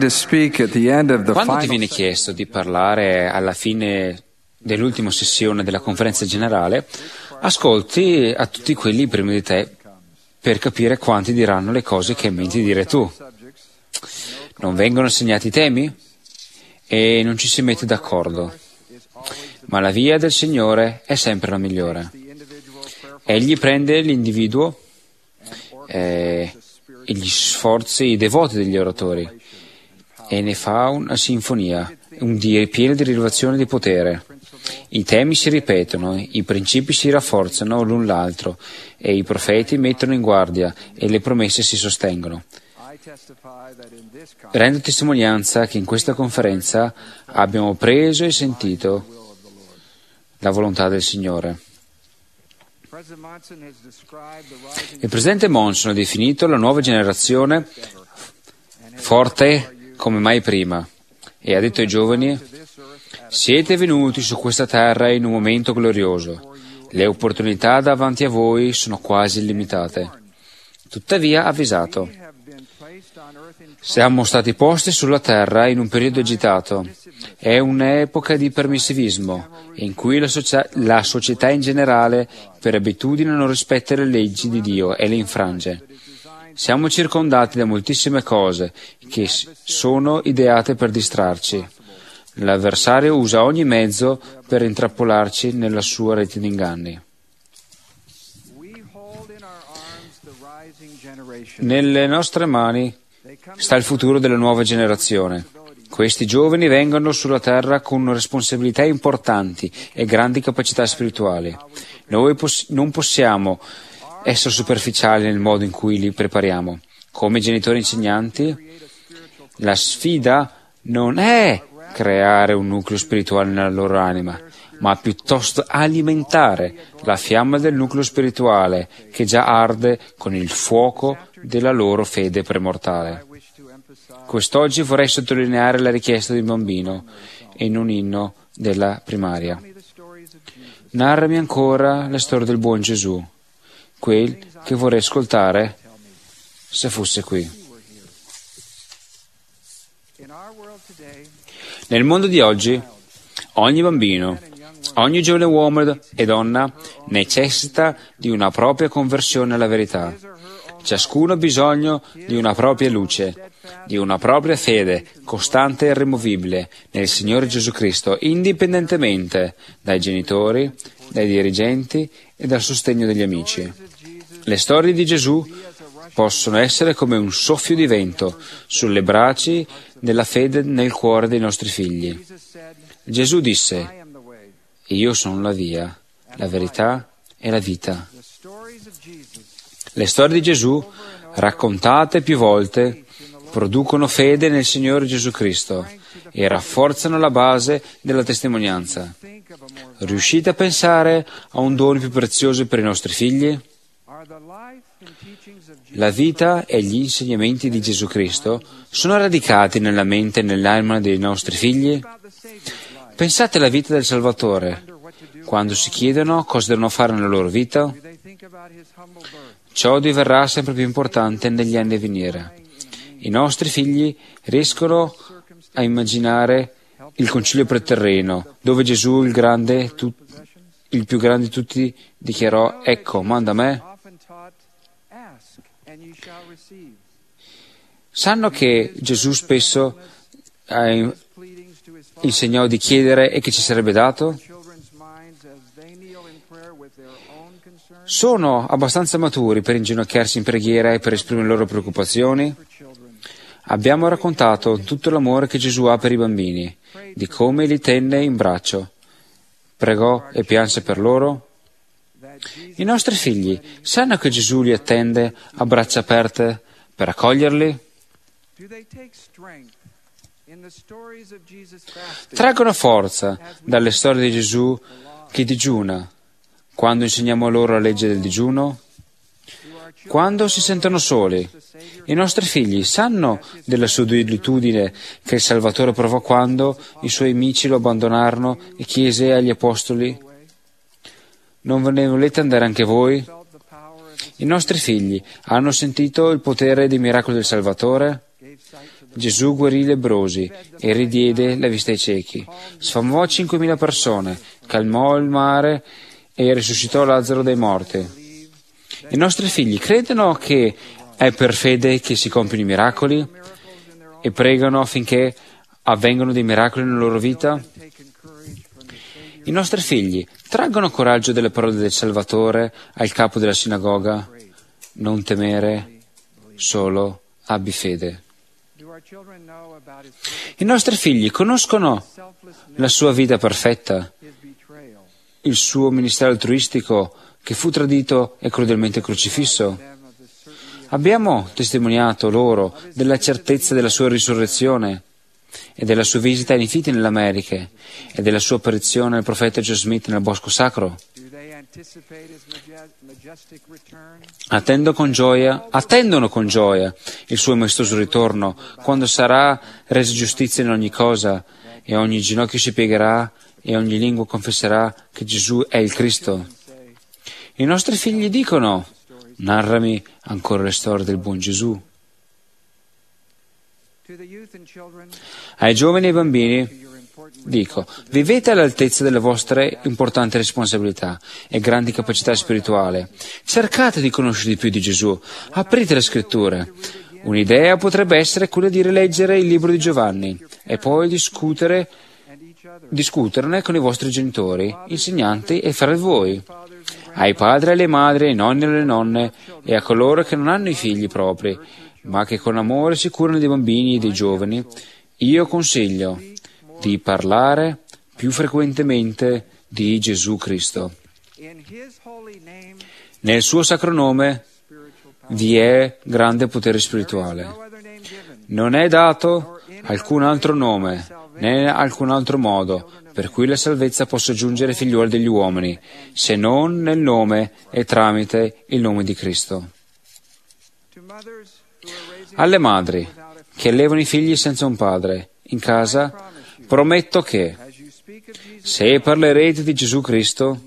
ti viene chiesto di parlare alla fine dell'ultima sessione della conferenza generale, ascolti a tutti quelli prima di te per capire quanti diranno le cose che hai in mente di dire tu. Non vengono assegnati i temi e non ci si mette d'accordo, ma la via del Signore è sempre la migliore. Egli prende l'individuo e gli sforzi devoti degli oratori e ne fa una sinfonia, un Dio pieno di rivelazione di potere. I temi si ripetono, i principi si rafforzano l'un l'altro e i profeti mettono in guardia e le promesse si sostengono. Rendo testimonianza che in questa conferenza abbiamo preso e sentito la volontà del Signore. Il presidente Monson ha definito la nuova generazione forte come mai prima e ha detto ai giovani: siete venuti su questa terra in un momento glorioso, le opportunità davanti a voi sono quasi illimitate. Tuttavia ha avvisato: siamo stati posti sulla terra in un periodo agitato, è un'epoca di permissivismo in cui la società in generale per abitudine non rispetta le leggi di Dio e le infrange. Siamo circondati da moltissime cose che sono ideate per distrarci. L'avversario usa ogni mezzo per intrappolarci nella sua rete di inganni. Nelle nostre mani sta il futuro della nuova generazione. Questi giovani vengono sulla terra con responsabilità importanti e grandi capacità spirituali. Noi non possiamo essere superficiali nel modo in cui li prepariamo. Come genitori insegnanti, la sfida non è creare un nucleo spirituale nella loro anima, ma piuttosto alimentare la fiamma del nucleo spirituale che già arde con il fuoco della loro fede premortale. Quest'oggi vorrei sottolineare la richiesta di un bambino in un inno della primaria. Narrami ancora la storia del buon Gesù, quel che vorrei ascoltare se fosse qui. Nel mondo di oggi, ogni bambino, ogni giovane uomo e donna necessita di una propria conversione alla verità. Ciascuno ha bisogno di una propria luce, di una propria fede costante e irremovibile nel Signore Gesù Cristo, indipendentemente dai genitori, dai dirigenti e dal sostegno degli amici. Le storie di Gesù possono essere come un soffio di vento sulle braci della fede nel cuore dei nostri figli. Gesù disse: io sono la via, la verità e la vita. Le storie di Gesù, raccontate più volte, producono fede nel Signore Gesù Cristo e rafforzano la base della testimonianza. Riuscite a pensare a un dono più prezioso per i nostri figli? La vita e gli insegnamenti di Gesù Cristo sono radicati nella mente e nell'anima dei nostri figli? Pensate alla vita del Salvatore. Quando si chiedono cosa devono fare nella loro vita, ciò diverrà sempre più importante negli anni a venire. I nostri figli riescono a immaginare il concilio preterreno, dove Gesù, il più grande di tutti, dichiarò: ecco, manda me. Sanno che Gesù spesso insegnò di chiedere e che ci sarebbe dato? Sono abbastanza maturi per inginocchiarsi in preghiera e per esprimere le loro preoccupazioni? Abbiamo raccontato tutto l'amore che Gesù ha per i bambini, di come li tenne in braccio, pregò e pianse per loro. I nostri figli sanno che Gesù li attende a braccia aperte per accoglierli? Traggono forza dalle storie di Gesù che digiuna, quando insegniamo loro la legge del digiuno? Quando si sentono soli, i nostri figli sanno della solitudine che il Salvatore provò quando i suoi amici lo abbandonarono e chiese agli apostoli: non ve ne volete andare anche voi? I nostri figli hanno sentito il potere dei miracoli del Salvatore? Gesù guarì i lebbrosi e ridiede la vista ai ciechi, sfamò 5.000 persone, calmò il mare e risuscitò Lazzaro dai morti. I nostri figli credono che è per fede che si compiono i miracoli e pregano affinché avvengano dei miracoli nella loro vita? I nostri figli traggono coraggio delle parole del Salvatore al capo della sinagoga: non temere, solo abbi fede. I nostri figli conoscono la sua vita perfetta, il suo ministero altruistico che fu tradito e crudelmente crocifisso. Abbiamo testimoniato loro della certezza della sua risurrezione e della sua visita ai Nefitti nelle Americhe e della sua apparizione al profeta Joe Smith nel Bosco Sacro. Attendono con gioia il suo maestoso ritorno, quando sarà resa giustizia in ogni cosa e ogni ginocchio si piegherà e ogni lingua confesserà che Gesù è il Cristo. I nostri figli dicono: narrami ancora le storie del buon Gesù. Ai giovani e ai bambini dico: vivete all'altezza delle vostre importanti responsabilità e grandi capacità spirituali. Cercate di conoscere di più di Gesù. Aprite le scritture. Un'idea potrebbe essere quella di rileggere il libro di Giovanni e poi discuterne con i vostri genitori, insegnanti e fra voi. Ai padri e alle madri, ai nonni e alle nonne e a coloro che non hanno i figli propri, ma che con amore si curano dei bambini e dei giovani, io consiglio di parlare più frequentemente di Gesù Cristo. Nel suo sacro nome vi è grande potere spirituale. Non è dato alcun altro nome, né alcun altro modo per cui la salvezza possa giungere ai figliuoli degli uomini, se non nel nome e tramite il nome di Cristo. Alle madri che allevano i figli senza un padre in casa, prometto che, se parlerete di Gesù Cristo,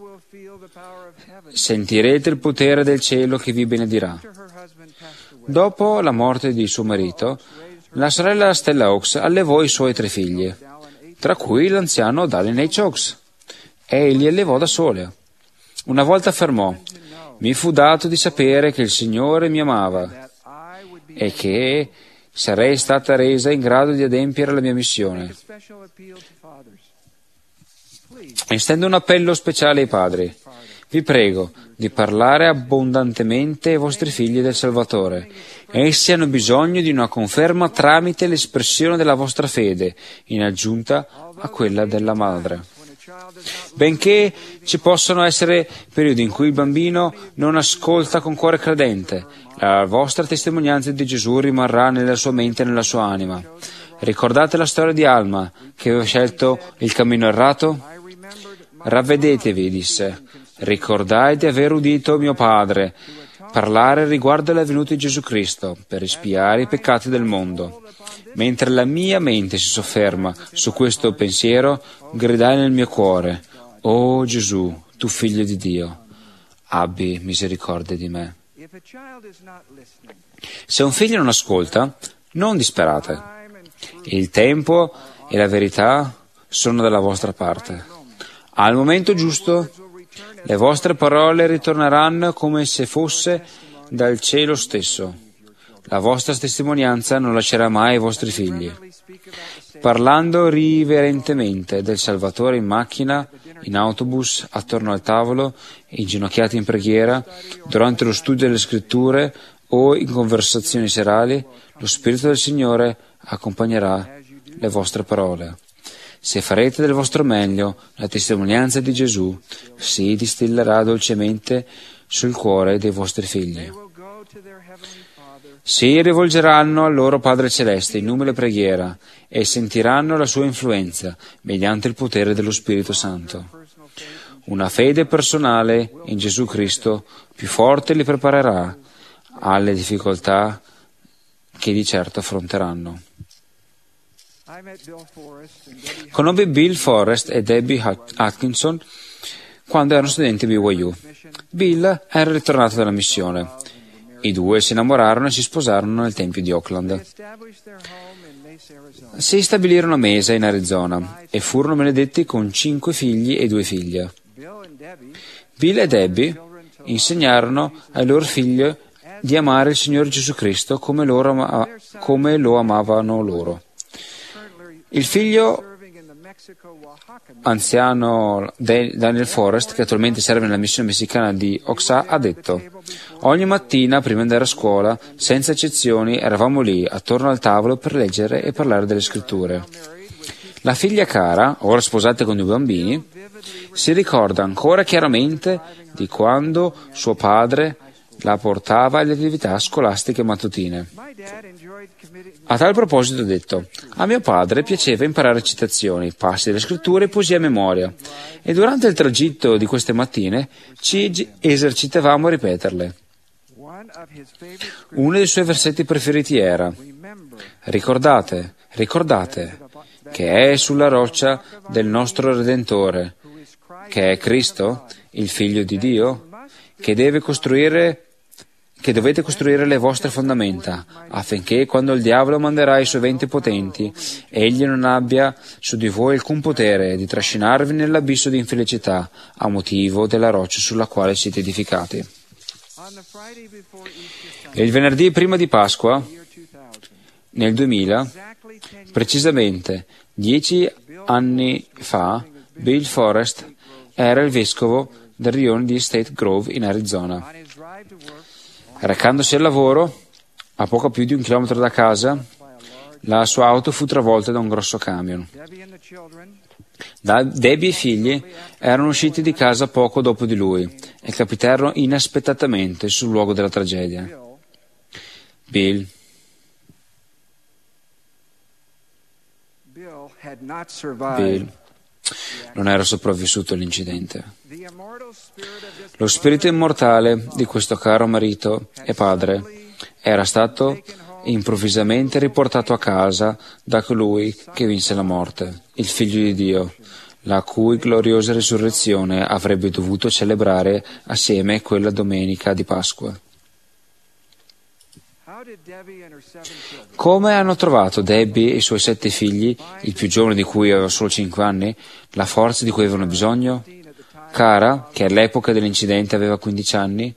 sentirete il potere del cielo che vi benedirà. Dopo la morte di suo marito, la sorella Stella Oaks allevò i suoi 3 figli, tra cui l'anziano Dallin H. Oaks, e li allevò da sola. Una volta affermò: mi fu dato di sapere che il Signore mi amava e che sarei stata resa in grado di adempiere la mia missione. Estendo un appello speciale ai padri. Vi prego di parlare abbondantemente ai vostri figli del Salvatore. Essi hanno bisogno di una conferma tramite l'espressione della vostra fede, in aggiunta a quella della madre. Benché ci possono essere periodi in cui il bambino non ascolta con cuore credente, la vostra testimonianza di Gesù rimarrà nella sua mente e nella sua anima. Ricordate la storia di Alma, che aveva scelto il cammino errato? Ravvedetevi, disse. Ricordai di aver udito mio padre parlare riguardo alla venuta di Gesù Cristo per espiare i peccati del mondo. Mentre la mia mente si sofferma su questo pensiero, gridai nel mio cuore: «Oh Gesù, tu figlio di Dio, abbi misericordia di me». Se un figlio non ascolta, non disperate. Il tempo e la verità sono dalla vostra parte. Al momento giusto, le vostre parole ritorneranno come se fosse dal cielo stesso. La vostra testimonianza non lascerà mai i vostri figli. Parlando riverentemente del Salvatore in macchina, in autobus, attorno al tavolo, inginocchiati in preghiera, durante lo studio delle scritture o in conversazioni serali, lo Spirito del Signore accompagnerà le vostre parole. Se farete del vostro meglio, la testimonianza di Gesù si distillerà dolcemente sul cuore dei vostri figli. Si rivolgeranno al loro Padre Celeste in umile preghiera e sentiranno la sua influenza mediante il potere dello Spirito Santo. Una fede personale in Gesù Cristo più forte li preparerà alle difficoltà che di certo affronteranno. Conobbi Bill Forrest e Debbie Atkinson quando erano studenti a BYU. Bill era ritornato dalla missione. I due si innamorarono e si sposarono nel Tempio di Oakland. Si stabilirono a Mesa, in Arizona, e furono benedetti con 5 figli e 2 figlie. Bill e Debbie insegnarono ai loro figli di amare il Signore Gesù Cristo come lo amavano loro. Il figlio anziano Daniel Forrest, che attualmente serve nella missione messicana di Oaxaca, ha detto: «Ogni mattina, prima di andare a scuola, senza eccezioni, eravamo lì, attorno al tavolo, per leggere e parlare delle scritture». La figlia Cara, ora sposata con 2 bambini, si ricorda ancora chiaramente di quando suo padre la portava alle attività scolastiche mattutine. A tal proposito ha detto: «A mio padre piaceva imparare citazioni, passi delle scritture e poesie a memoria, e durante il tragitto di queste mattine ci esercitavamo a ripeterle. Uno dei suoi versetti preferiti era: ricordate, ricordate che è sulla roccia del nostro Redentore, che è Cristo, il Figlio di Dio, che dovete costruire le vostre fondamenta, affinché quando il diavolo manderà i suoi venti potenti, egli non abbia su di voi alcun potere di trascinarvi nell'abisso di infelicità a motivo della roccia sulla quale siete edificati». E il venerdì prima di Pasqua, nel 2000, precisamente 10 anni fa, Bill Forrest era il vescovo del rione di State Grove in Arizona. Recandosi al lavoro, a poco più di 1 chilometro da casa, la sua auto fu travolta da un grosso camion. Debbie e i figli erano usciti di casa poco dopo di lui e capitarono inaspettatamente sul luogo della tragedia. Bill non era sopravvissuto all'incidente. Lo spirito immortale di questo caro marito e padre era stato improvvisamente riportato a casa da colui che vinse la morte, il Figlio di Dio, la cui gloriosa risurrezione avrebbe dovuto celebrare assieme quella domenica di Pasqua. Come hanno trovato Debbie e i suoi 7 figli, il più giovane di cui aveva solo 5 anni, la forza di cui avevano bisogno? Cara, che all'epoca dell'incidente aveva 15 anni,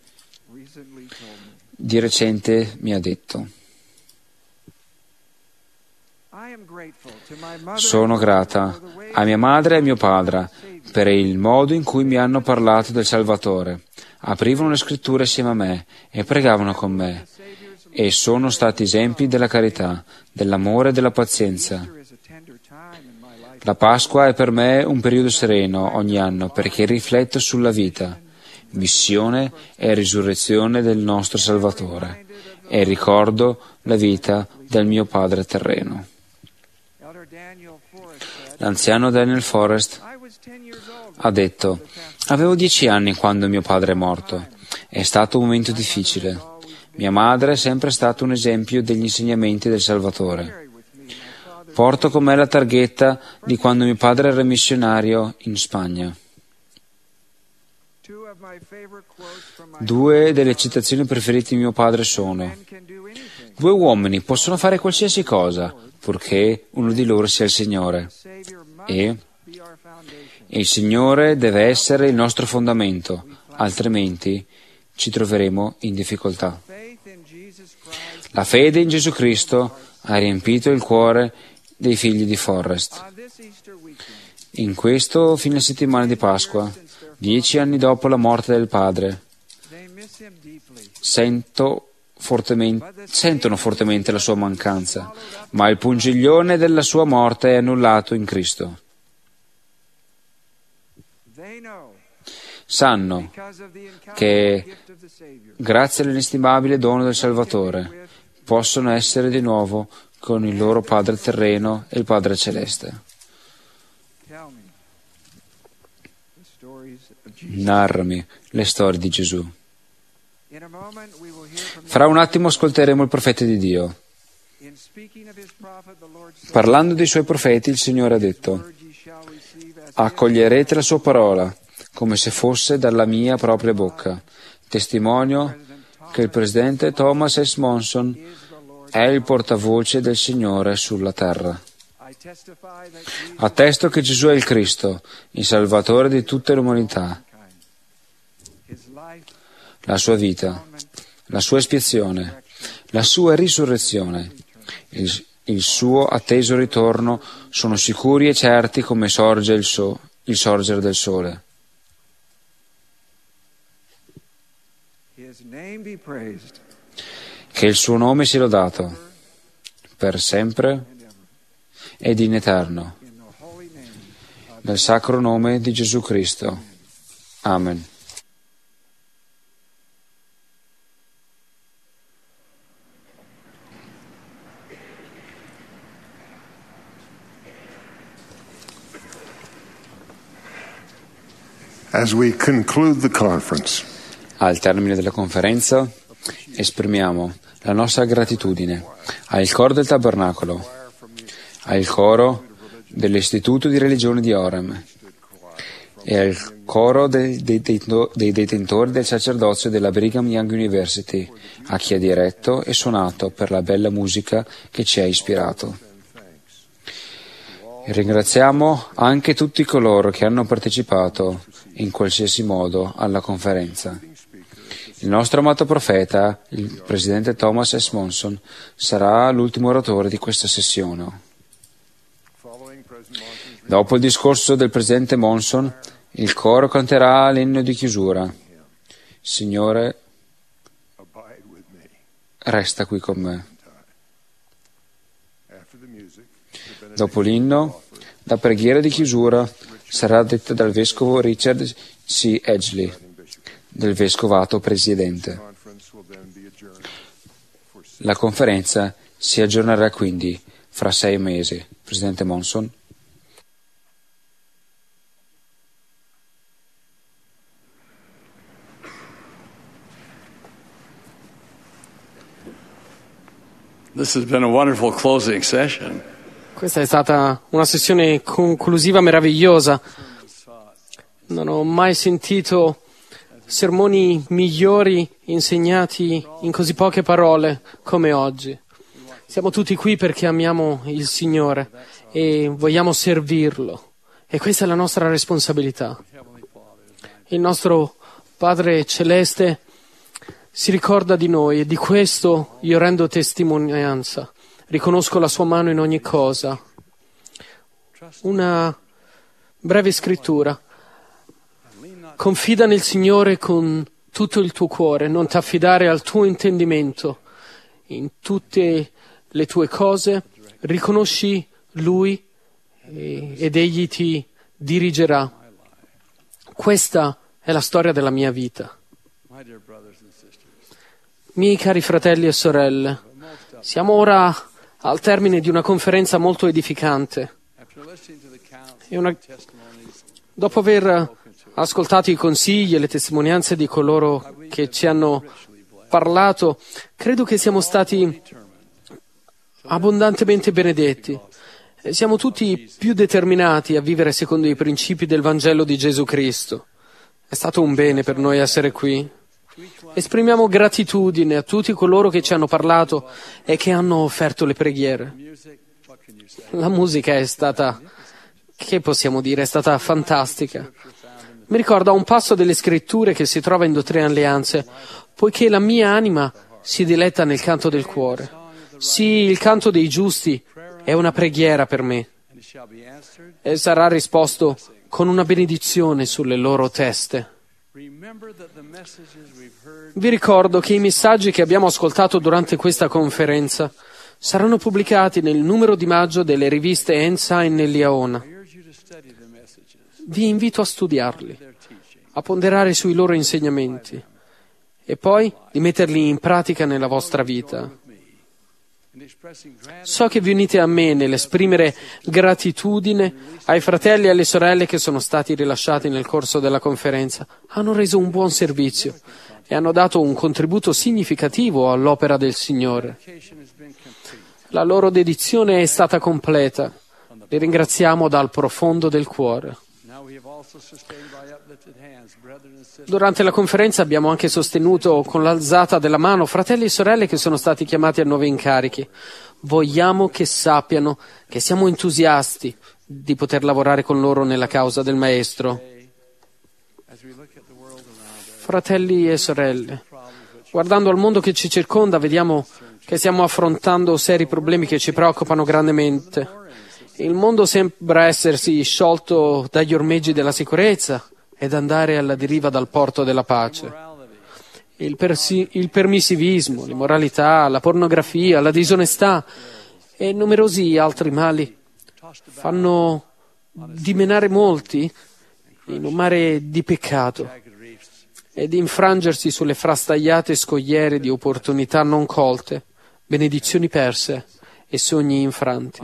di recente mi ha detto: Sono grata a mia madre e a mio padre per il modo in cui mi hanno parlato del Salvatore. Aprivano le scritture assieme a me e pregavano con me e sono stati esempi della carità, dell'amore e della pazienza. La Pasqua è per me un periodo sereno ogni anno perché rifletto sulla vita, missione e risurrezione del nostro Salvatore e ricordo la vita del mio padre terreno. L'anziano Daniel Forrest ha detto: avevo 10 anni quando mio padre è morto. È stato un momento difficile. Mia madre è sempre stata un esempio degli insegnamenti del Salvatore. Porto con me la targhetta di quando mio padre era missionario in Spagna. 2 delle citazioni preferite di mio padre sono: 2 uomini possono fare qualsiasi cosa, purché uno di loro sia il Signore. E il Signore deve essere il nostro fondamento, altrimenti ci troveremo in difficoltà. La fede in Gesù Cristo ha riempito il cuore dei figli di Forrest. In questo fine settimana di Pasqua, 10 anni dopo la morte del padre, sentono fortemente la sua mancanza, ma il pungiglione della sua morte è annullato in Cristo. Sanno che, grazie all'inestimabile dono del Salvatore, possono essere di nuovo con il loro Padre terreno e il Padre celeste. Narrami le storie di Gesù. Fra un attimo ascolteremo il profeta di Dio. Parlando dei suoi profeti, il Signore ha detto: accoglierete la sua parola come se fosse dalla mia propria bocca. Testimonio che il presidente Thomas S. Monson è il portavoce del Signore sulla terra. Attesto che Gesù è il Cristo, il Salvatore di tutta l'umanità. La sua vita, la sua espiazione, la sua risurrezione, il suo atteso ritorno sono sicuri e certi come sorge il sorgere del sole. Che il suo nome sia lodato per sempre ed in eterno, nel sacro nome di Gesù Cristo. Amen. As we conclude the conference, al termine della conferenza esprimiamo la nostra gratitudine al coro del Tabernacolo, al coro dell'Istituto di Religione di Orem e al coro dei detentori del sacerdozio della Brigham Young University, a chi ha diretto e suonato per la bella musica che ci ha ispirato. E ringraziamo anche tutti coloro che hanno partecipato in qualsiasi modo alla conferenza. Il nostro amato profeta, il presidente Thomas S. Monson, sarà l'ultimo oratore di questa sessione. Dopo il discorso del presidente Monson, il coro canterà l'inno di chiusura. Signore, resta qui con me. Dopo l'inno, la preghiera di chiusura sarà detta dal vescovo Richard C. Edgley, del vescovato presidente. La conferenza si aggiornerà quindi fra 6 mesi. Presidente Monson. This has been a wonderful closing session. Questa è stata una sessione conclusiva meravigliosa. Non ho mai sentito sermoni migliori insegnati in così poche parole come oggi. Siamo tutti qui perché amiamo il Signore e vogliamo servirlo. E questa è la nostra responsabilità. Il nostro Padre Celeste si ricorda di noi e di questo io rendo testimonianza. Riconosco la sua mano in ogni cosa una breve scrittura. Confida nel Signore con tutto il tuo cuore, non t'affidare al tuo intendimento. In tutte le tue cose riconosci Lui ed Egli ti dirigerà. Questa è la storia della mia vita. Miei cari fratelli e sorelle, siamo ora al termine di una conferenza molto edificante. Dopo aver ascoltato i consigli e le testimonianze di coloro che ci hanno parlato, credo che siamo stati abbondantemente benedetti. Siamo tutti più determinati a vivere secondo i principi del Vangelo di Gesù Cristo. È stato un bene per noi essere qui. Esprimiamo gratitudine a tutti coloro che ci hanno parlato e che hanno offerto le preghiere. La musica è stata, che possiamo dire, è stata fantastica. Mi ricorda un passo delle scritture che si trova in Dottrina e Alleanze, poiché la mia anima si diletta nel canto del cuore. Sì, il canto dei giusti è una preghiera per me e sarà risposto con una benedizione sulle loro teste. Vi ricordo che i messaggi che abbiamo ascoltato durante questa conferenza saranno pubblicati nel numero di maggio delle riviste Ensign e Liaona. Vi invito a studiarli, a ponderare sui loro insegnamenti e poi di metterli in pratica nella vostra vita. So che vi unite a me nell'esprimere gratitudine ai fratelli e alle sorelle che sono stati rilasciati nel corso della conferenza. Hanno reso un buon servizio e hanno dato un contributo significativo all'opera del Signore. La loro dedizione è stata completa. Li ringraziamo dal profondo del cuore. Durante la conferenza abbiamo anche sostenuto con l'alzata della mano fratelli e sorelle che sono stati chiamati a nuovi incarichi. Vogliamo che sappiano che siamo entusiasti di poter lavorare con loro nella causa del Maestro. Fratelli e sorelle, guardando al mondo che ci circonda, vediamo che stiamo affrontando seri problemi che ci preoccupano grandemente. Il mondo sembra essersi sciolto dagli ormeggi della sicurezza ed andare alla deriva dal porto della pace. Il permissivismo, l'immoralità, la pornografia, la disonestà e numerosi altri mali fanno dimenare molti in un mare di peccato ed infrangersi sulle frastagliate scogliere di opportunità non colte, benedizioni perse e sogni infranti.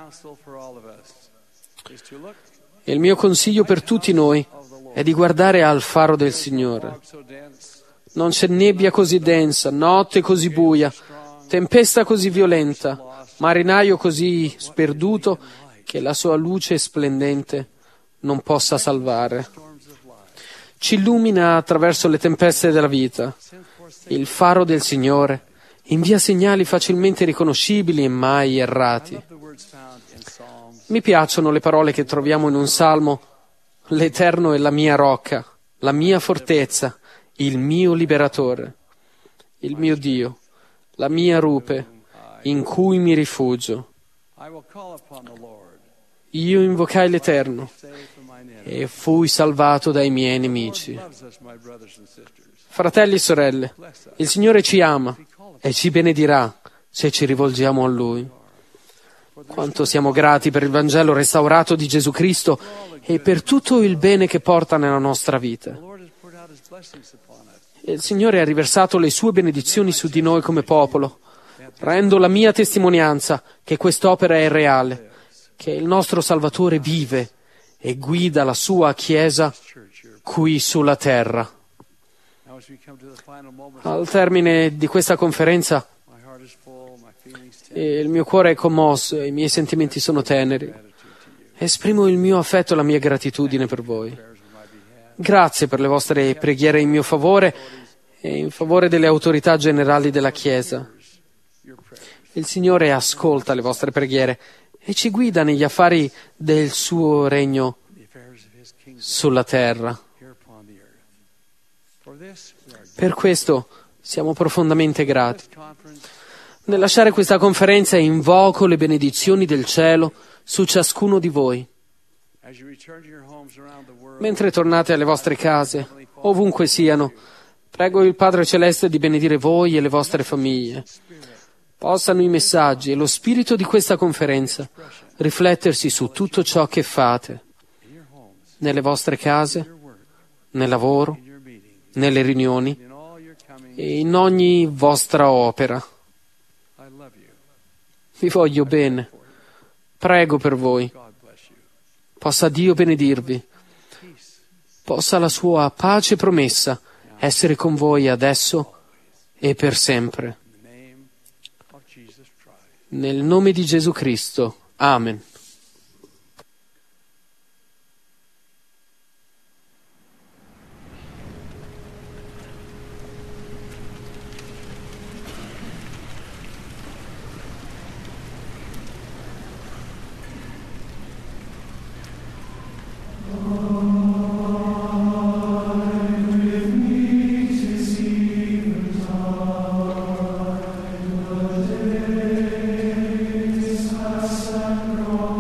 E il mio consiglio per tutti noi è di guardare al faro del Signore. Non c'è nebbia così densa, notte così buia, tempesta così violenta, marinaio così sperduto che la sua luce splendente non possa salvare. Ci illumina attraverso le tempeste della vita. Il faro del Signore invia segnali facilmente riconoscibili e mai errati. Mi piacciono le parole che troviamo in un salmo: l'Eterno è la mia rocca, la mia fortezza, il mio liberatore, il mio Dio, la mia rupe, in cui mi rifugio. Io invocai l'Eterno e fui salvato dai miei nemici. Fratelli e sorelle, il Signore ci ama e ci benedirà se ci rivolgiamo a Lui. Quanto siamo grati per il Vangelo restaurato di Gesù Cristo e per tutto il bene che porta nella nostra vita. Il Signore ha riversato le sue benedizioni su di noi come popolo. Rendo la mia testimonianza che quest'opera è reale, che il nostro Salvatore vive e guida la sua Chiesa qui sulla terra. Al termine di questa conferenza il mio cuore è commosso e i miei sentimenti sono teneri. Esprimo il mio affetto e la mia gratitudine per voi. Grazie per le vostre preghiere in mio favore e in favore delle autorità generali della Chiesa. Il Signore ascolta le vostre preghiere e ci guida negli affari del suo regno sulla terra. Per questo siamo profondamente grati. Nel lasciare questa conferenza invoco le benedizioni del cielo su ciascuno di voi. Mentre tornate alle vostre case, ovunque siano, prego il Padre Celeste di benedire voi e le vostre famiglie. Possano i messaggi e lo spirito di questa conferenza riflettersi su tutto ciò che fate, nelle vostre case, nel lavoro, nelle riunioni e in ogni vostra opera. Vi voglio bene. Prego per voi. Possa Dio benedirvi. Possa la sua pace promessa essere con voi adesso e per sempre. Nel nome di Gesù Cristo. Amen. Lord.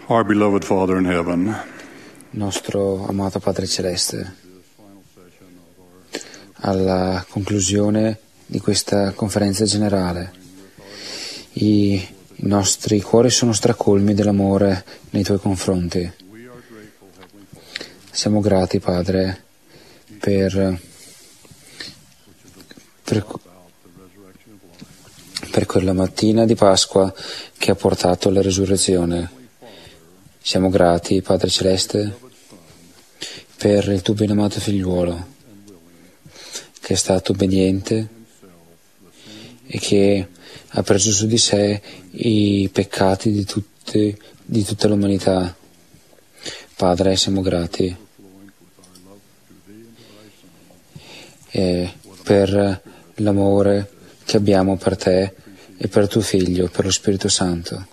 Our beloved Father in heaven, nostro amato Padre Celeste, alla conclusione di questa conferenza generale, i nostri cuori sono stracolmi dell'amore nei Tuoi confronti. Siamo grati, Padre, per quella mattina di Pasqua che ha portato alla resurrezione. Siamo grati, Padre Celeste, per il Tuo benamato figliuolo, che è stato obbediente e che ha preso su di sé i peccati di tutta l'umanità. Padre, siamo grati per l'amore che abbiamo per Te e per Tuo Figlio, per lo Spirito Santo.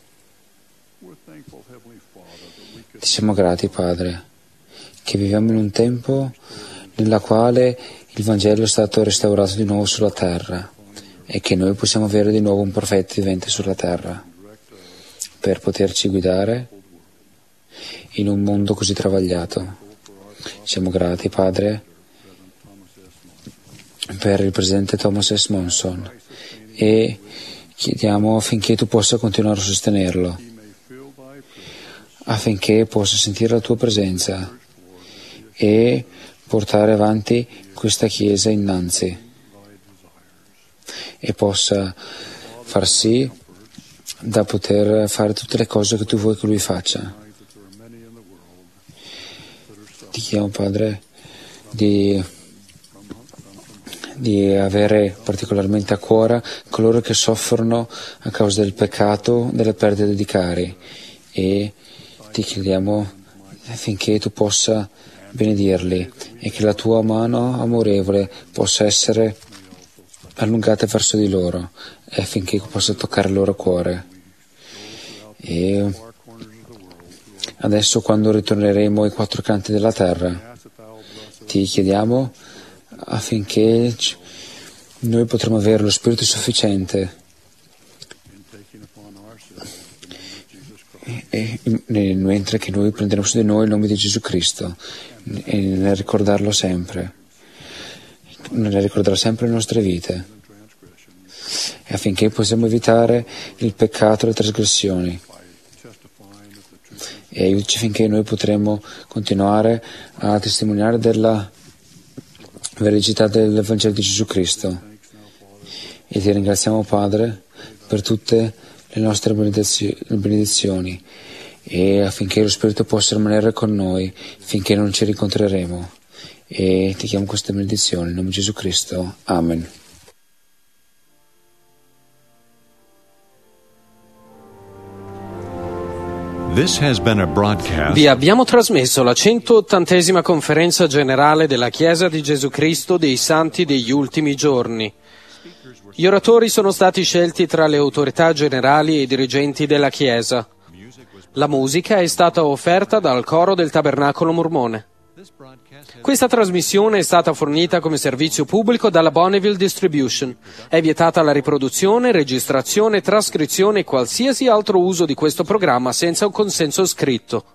Ti siamo grati, Padre, che viviamo in un tempo nella quale il Vangelo è stato restaurato di nuovo sulla terra e che noi possiamo avere di nuovo un profeta vivente sulla terra per poterci guidare in un mondo così travagliato. Siamo grati, Padre, per il presidente Thomas S. Monson e chiediamo affinché Tu possa continuare a sostenerlo, affinché possa sentire la Tua presenza e portare avanti questa Chiesa innanzi e possa far sì da poter fare tutte le cose che Tu vuoi che Lui faccia. Ti chiediamo, Padre, di avere particolarmente a cuore coloro che soffrono a causa del peccato, della perdita di cari, e Ti chiediamo affinché Tu possa benedirli e che la Tua mano amorevole possa essere allungata verso di loro e affinché possa toccare il loro cuore. E adesso, quando ritorneremo ai quattro canti della terra, Ti chiediamo affinché noi potremo avere lo Spirito sufficiente mentre che noi prenderemo su di noi il nome di Gesù Cristo e nel ricordarlo sempre, nel ricordare sempre le nostre vite, e affinché possiamo evitare il peccato e le trasgressioni, e aiutaci finché noi potremo continuare a testimoniare della veridicità del Vangelo di Gesù Cristo. E Ti ringraziamo, Padre, per tutte le nostre benedizioni e affinché lo Spirito possa rimanere con noi finché non ci rincontreremo. E Ti chiamo queste benedizioni nel nome di Gesù Cristo. Amen. Vi abbiamo trasmesso la 180esima conferenza generale della Chiesa di Gesù Cristo dei Santi degli Ultimi Giorni. Gli oratori sono stati scelti tra le autorità generali e i dirigenti della Chiesa. La musica è stata offerta dal coro del Tabernacolo Mormone. Questa trasmissione è stata fornita come servizio pubblico dalla Bonneville Distribution. È vietata la riproduzione, registrazione, trascrizione e qualsiasi altro uso di questo programma senza un consenso scritto.